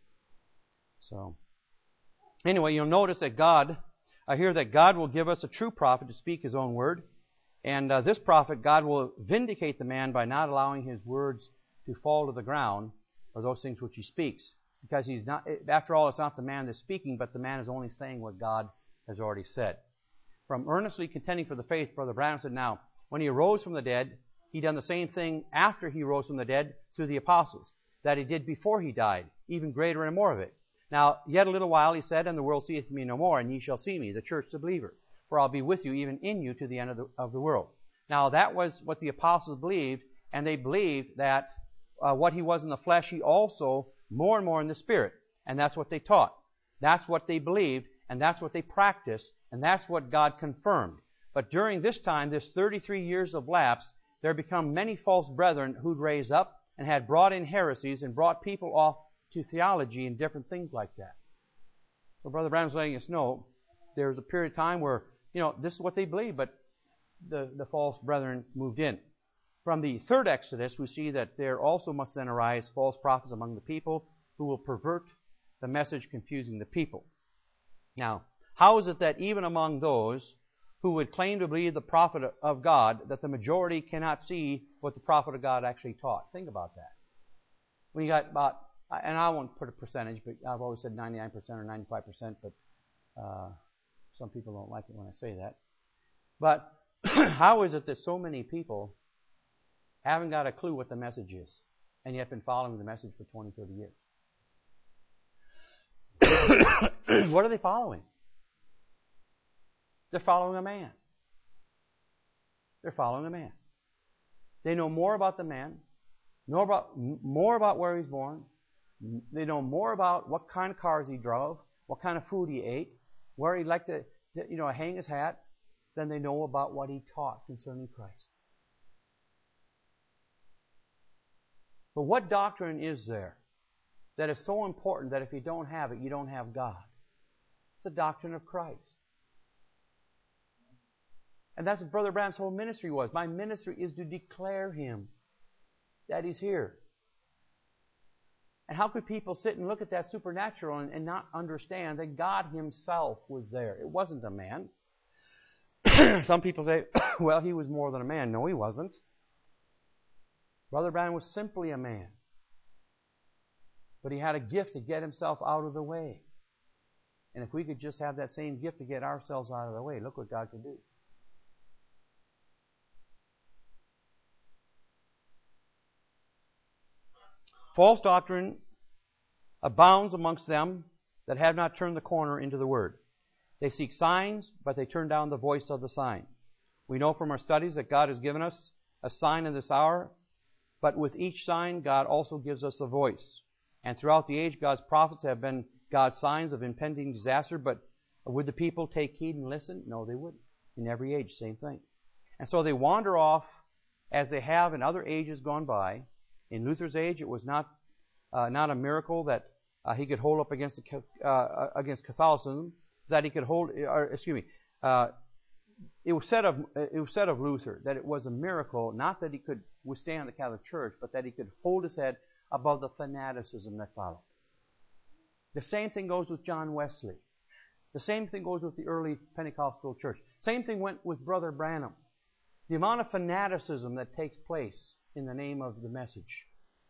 Speaker 1: So, anyway, you'll notice that God, I hear that God will give us a true prophet to speak his own word. And uh, this prophet, God will vindicate the man by not allowing his words to fall to the ground, or those things which he speaks. Because he's not, after all, it's not the man that's speaking, but the man is only saying what God has already said. From earnestly contending for the faith, Brother Branham said, now, when he arose from the dead, he done the same thing after he rose from the dead through the apostles, that he did before he died, even greater and more of it. Now, yet a little while, he said, and the world seeth me no more, and ye shall see me, the church, the believer. For I'll be with you, even in you, to the end of the, of the world. Now, that was what the apostles believed, and they believed that uh, what he was in the flesh, he also more and more in the spirit. And that's what they taught. That's what they believed, and that's what they practiced, and that's what God confirmed. But during this time, this thirty-three years of lapse, there become many false brethren who'd raised up and had brought in heresies and brought people off to theology and different things like that. So Brother Branham's letting us know there's a period of time where you know, this is what they believed, but the, the false brethren moved in. From the third Exodus, we see that there also must then arise false prophets among the people who will pervert the message, confusing the people. Now, how is it that even among those who would claim to believe the prophet of God, that the majority cannot see what the prophet of God actually taught? Think about that. We got about, and I won't put a percentage, but I've always said ninety-nine percent or ninety-five percent, but uh, some people don't like it when I say that. But how is it that so many people haven't got a clue what the message is, and yet been following the message for twenty, thirty years? What are they following? They're following a man. They're following a man. They know more about the man, know about, more about where he's born. They know more about what kind of cars he drove, what kind of food he ate, where he'd like to, to you know, hang his hat, than they know about what he taught concerning Christ. But what doctrine is there that is so important that if you don't have it, you don't have God? It's the doctrine of Christ. And that's what Brother Branham's whole ministry was. My ministry is to declare Him, that He's here. And how could people sit and look at that supernatural and, and not understand that God Himself was there? It wasn't a man. Some people say, well, He was more than a man. No, He wasn't. Brother Branham was simply a man. But he had a gift to get himself out of the way. And if we could just have that same gift to get ourselves out of the way, look what God could do. False doctrine abounds amongst them that have not turned the corner into the Word. They seek signs, but they turn down the voice of the sign. We know from our studies that God has given us a sign in this hour, but with each sign, God also gives us a voice. And throughout the age, God's prophets have been God's signs of impending disaster, but would the people take heed and listen? No, they wouldn't. In every age, same thing. And so they wander off as they have in other ages gone by. In Luther's age, it was not uh, not a miracle that uh, he could hold up against the, uh, against Catholicism, that he could hold, or excuse me, uh, it was said of it was said of Luther that it was a miracle, not that he could withstand the Catholic Church, but that he could hold his head above the fanaticism that followed. The same thing goes with John Wesley. The same thing goes with the early Pentecostal church. Same thing went with Brother Branham. The amount of fanaticism that takes place in the name of the message.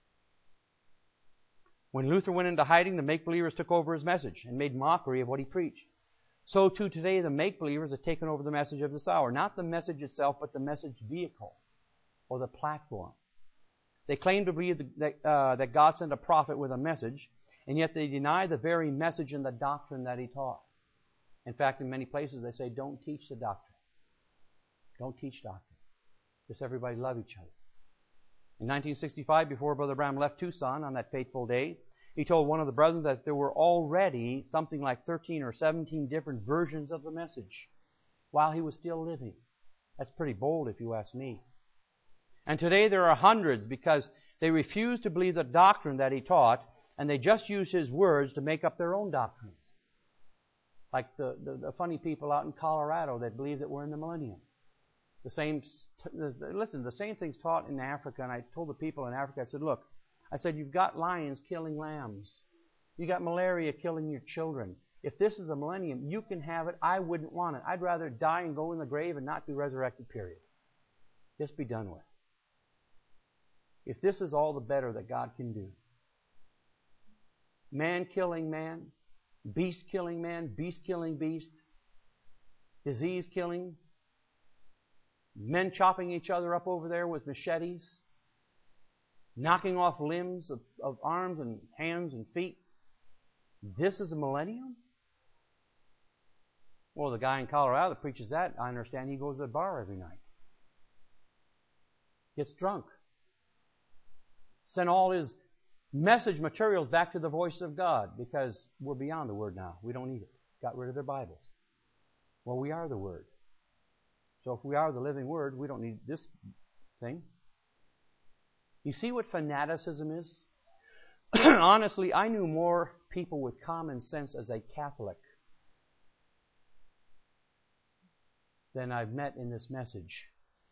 Speaker 1: When Luther went into hiding, the make-believers took over his message and made mockery of what he preached. So too today, the make-believers have taken over the message of this hour. Not the message itself, but the message vehicle or the platform. They claim to believe that, uh, that God sent a prophet with a message, and yet they deny the very message and the doctrine that he taught. In fact, in many places they say, don't teach the doctrine. Don't teach doctrine. Just everybody love each other. In nineteen sixty-five, before Brother Branham left Tucson on that fateful day, he told one of the brethren that there were already something like thirteen or seventeen different versions of the message while he was still living. That's pretty bold if you ask me. And today there are hundreds because they refuse to believe the doctrine that he taught, and they just use his words to make up their own doctrines. Like the, the, the funny people out in Colorado that believe that we're in the millennium. The same, listen, the same thing's taught in Africa, and I told the people in Africa, I said, look, I said, you've got lions killing lambs. You got malaria killing your children. If this is a millennium, you can have it. I wouldn't want it. I'd rather die and go in the grave and not be resurrected, period. Just be done with. If this is all the better that God can do. Man killing man, beast killing man, beast killing beast, disease killing, men chopping each other up over there with machetes, knocking off limbs of, of arms and hands and feet. This is a millennium? Well, the guy in Colorado that preaches that, I understand he goes to the bar every night. Gets drunk. Send all his message materials back to the voice of God because we're beyond the Word now. We don't need it. Got rid of their Bibles. Well, we are the Word. So if we are the living Word, we don't need this thing. You see what fanaticism is? Honestly, I knew more people with common sense as a Catholic than I've met in this message.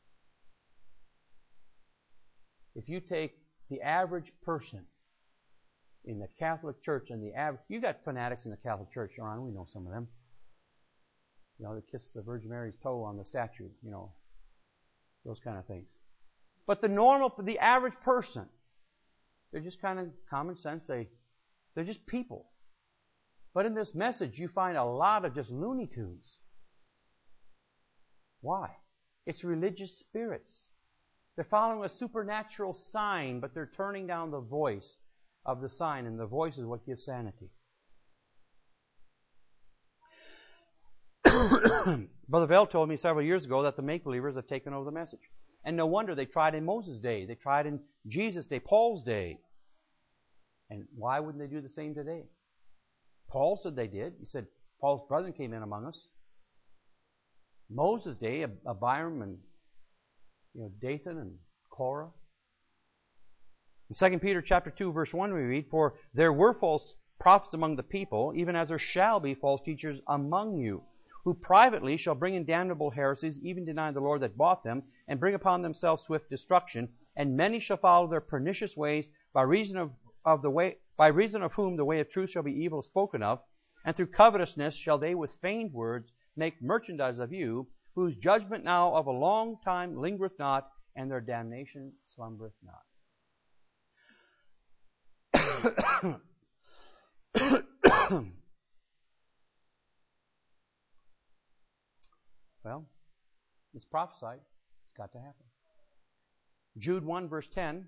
Speaker 1: If you take the average person in the Catholic Church and the average, you got fanatics in the Catholic Church, Ron, we know some of them. You know, they kiss the Virgin Mary's toe on the statue, you know, those kind of things. But the normal, the average person, they're just kind of common sense. They, they're just people. But in this message, you find a lot of just Looney Tunes. Why? It's religious spirits. They're following a supernatural sign, but they're turning down the voice of the sign, and the voice is what gives sanity. Brother Vell told me several years ago that the make-believers have taken over the message. And no wonder. They tried in Moses' day. They tried in Jesus' day, Paul's day. And why wouldn't they do the same today? Paul said they did. He said, Paul's brethren came in among us. Moses' day, Abiram and you know, Dathan and Korah. In Second Peter chapter two, verse one, we read, For there were false prophets among the people, even as there shall be false teachers among you, who privately shall bring in damnable heresies, even denying the Lord that bought them, and bring upon themselves swift destruction. And many shall follow their pernicious ways, by reason of, of the way, by reason of whom the way of truth shall be evil spoken of. And through covetousness shall they with feigned words make merchandise of you, whose judgment now of a long time lingereth not, and their damnation slumbereth not. Well, it's prophesied. It's got to happen. Jude one, verse ten.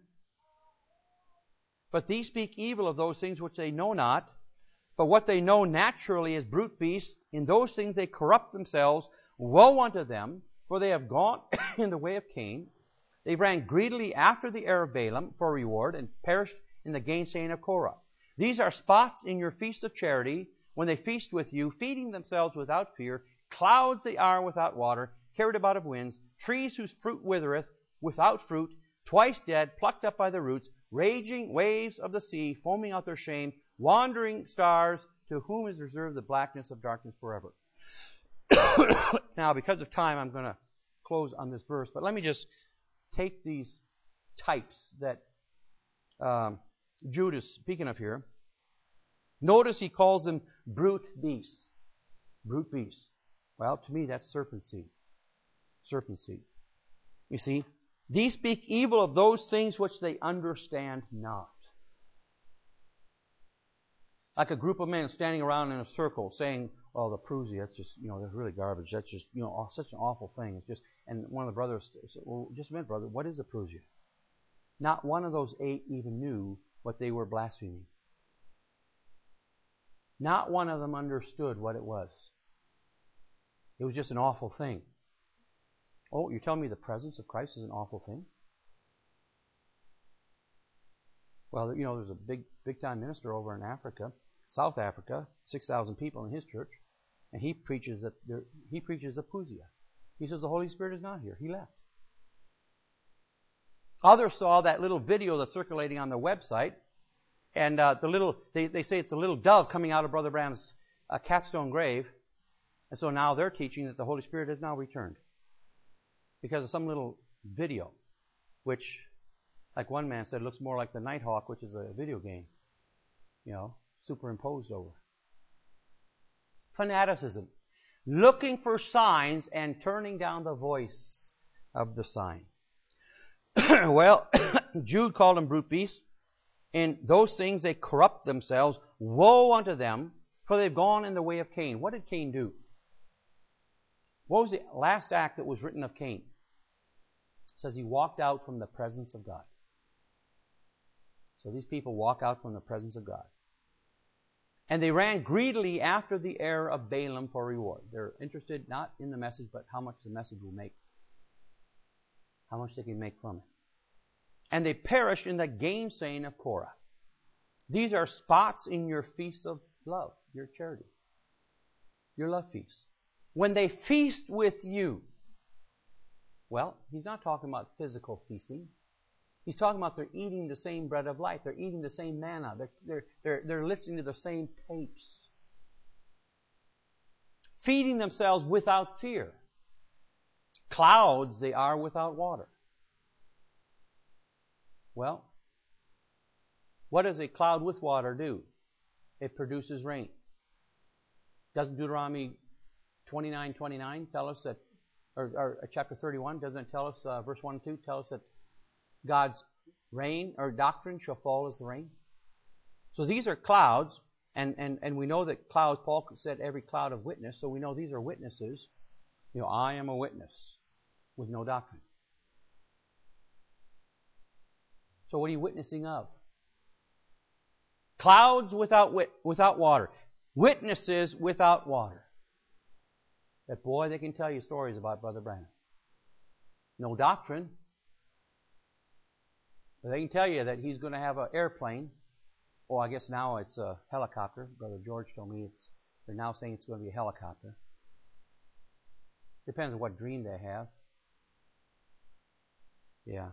Speaker 1: But these speak evil of those things which they know not, but what they know naturally is brute beasts. In those things they corrupt themselves. Woe unto them, for they have gone in the way of Cain. They ran greedily after the heir of Balaam for reward, and perished in the gainsaying of Korah. These are spots in your feast of charity, when they feast with you, feeding themselves without fear. Clouds they are without water, carried about of winds, trees whose fruit withereth, without fruit, twice dead, plucked up by the roots, raging waves of the sea, foaming out their shame, wandering stars, to whom is reserved the blackness of darkness forever. Now, because of time, I'm going to close on this verse, but let me just take these types that um, Jude is speaking of here. Notice he calls them brute beasts. Brute beasts. Well, to me, that's serpent seed. Serpent seed. You see, these speak evil of those things which they understand not. Like a group of men standing around in a circle saying, oh, the Prusia, that's just, you know, that's really garbage. That's just, you know, such an awful thing. It's just, and one of the brothers said, well, just a minute, brother, what is a Prusia? Not one of those eight even knew what they were blaspheming. Not one of them understood what it was. It was just an awful thing. Oh, you're telling me the presence of Christ is an awful thing? Well, you know, there's a big, big-time minister over in Africa, South Africa, six thousand people in his church, and he preaches that there, he preaches Apusia. He says the Holy Spirit is not here. He left. Others saw that little video that's circulating on their website, and uh, the little they, they say it's a little dove coming out of Brother Branham's uh, capstone grave, and so now they're teaching that the Holy Spirit has now returned because of some little video, which, like one man said, looks more like the Nighthawk, which is a video game, you know, superimposed over. Fanaticism. Looking for signs and turning down the voice of the sign. Well, Jude called them brute beasts. In those things they corrupt themselves. Woe unto them, for they've gone in the way of Cain. What did Cain do? What was the last act that was written of Cain? It says he walked out from the presence of God. So these people walk out from the presence of God. And they ran greedily after the heir of Balaam for reward. They're interested not in the message, but how much the message will make. How much they can make from it. And they perished in the gainsaying of Korah. These are spots in your feast of love, your charity, your love feast. When they feast with you, well, he's not talking about physical feasting. He's talking about they're eating the same bread of life. They're eating the same manna. They're, they're, they're, they're listening to the same tapes. Feeding themselves without fear. clouds they are without water. Well, what does a cloud with water do? It produces rain. Doesn't Deuteronomy twenty-nine twenty-nine tell us that, or, or chapter thirty-one, doesn't it tell us, uh, verse one and two, tell us that God's rain or doctrine shall fall as the rain? So these are clouds, and, and, and we know that clouds, Paul said every cloud of witness, so we know these are witnesses. You know, I am a witness with no doctrine. So what are you witnessing of? Clouds without wit- without water. Witnesses without water. That boy, they can tell you stories about Brother Branham. No doctrine. But they can tell you that he's going to have an airplane. Oh, I guess now it's a helicopter. Brother George told me it's. They're now saying it's going to be a helicopter. Depends on what dream they have. Yeah.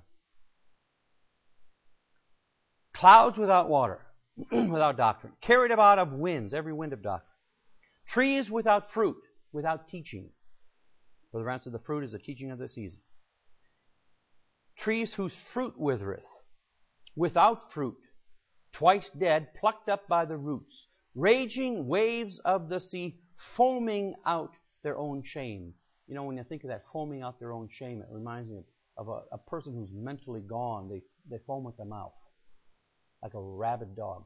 Speaker 1: Clouds without water, without doctrine. Carried about of winds, every wind of doctrine. Trees without fruit, without teaching. Brother Branham said the fruit is the teaching of the season. Trees whose fruit withereth, without fruit, twice dead, plucked up by the roots. Raging waves of the sea, foaming out their own shame. You know, when you think of that foaming out their own shame, it reminds me of a, a person who's mentally gone. They, they foam at the mouth, like a rabid dog.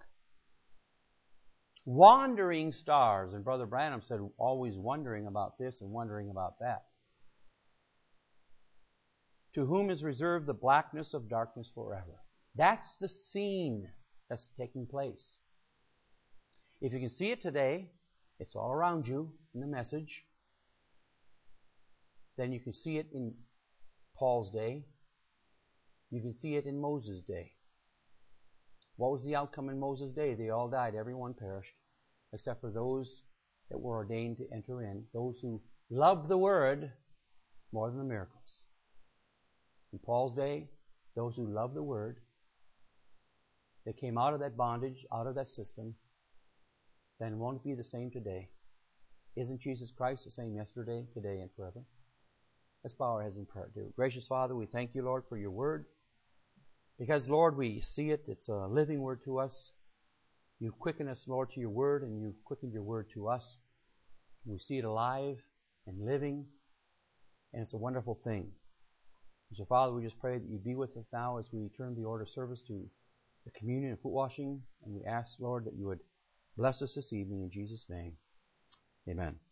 Speaker 1: Wandering stars. And Brother Branham said, always wondering about this and wondering about that. To whom is reserved the blackness of darkness forever. That's the scene that's taking place. If you can see it today, it's all around you in the message. Then you can see it in Paul's day. You can see it in Moses' day. What was the outcome in Moses' day? They all died. Everyone perished, except for those that were ordained to enter in, those who loved the Word more than the miracles. In Paul's day, those who loved the Word, they came out of that bondage, out of that system, then won't be the same today. Isn't Jesus Christ the same yesterday, today, and forever? Let's bow our heads in prayer, too. Gracious Father, we thank you, Lord, for your Word. Because, Lord, we see it. It's a living Word to us. You quicken us, Lord, to your Word, and you quickened your Word to us. We see it alive and living, and it's a wonderful thing. So, Father, we just pray that you be with us now as we turn the order of service to the communion and foot washing, and we ask, Lord, that you would bless us this evening in Jesus' name. Amen.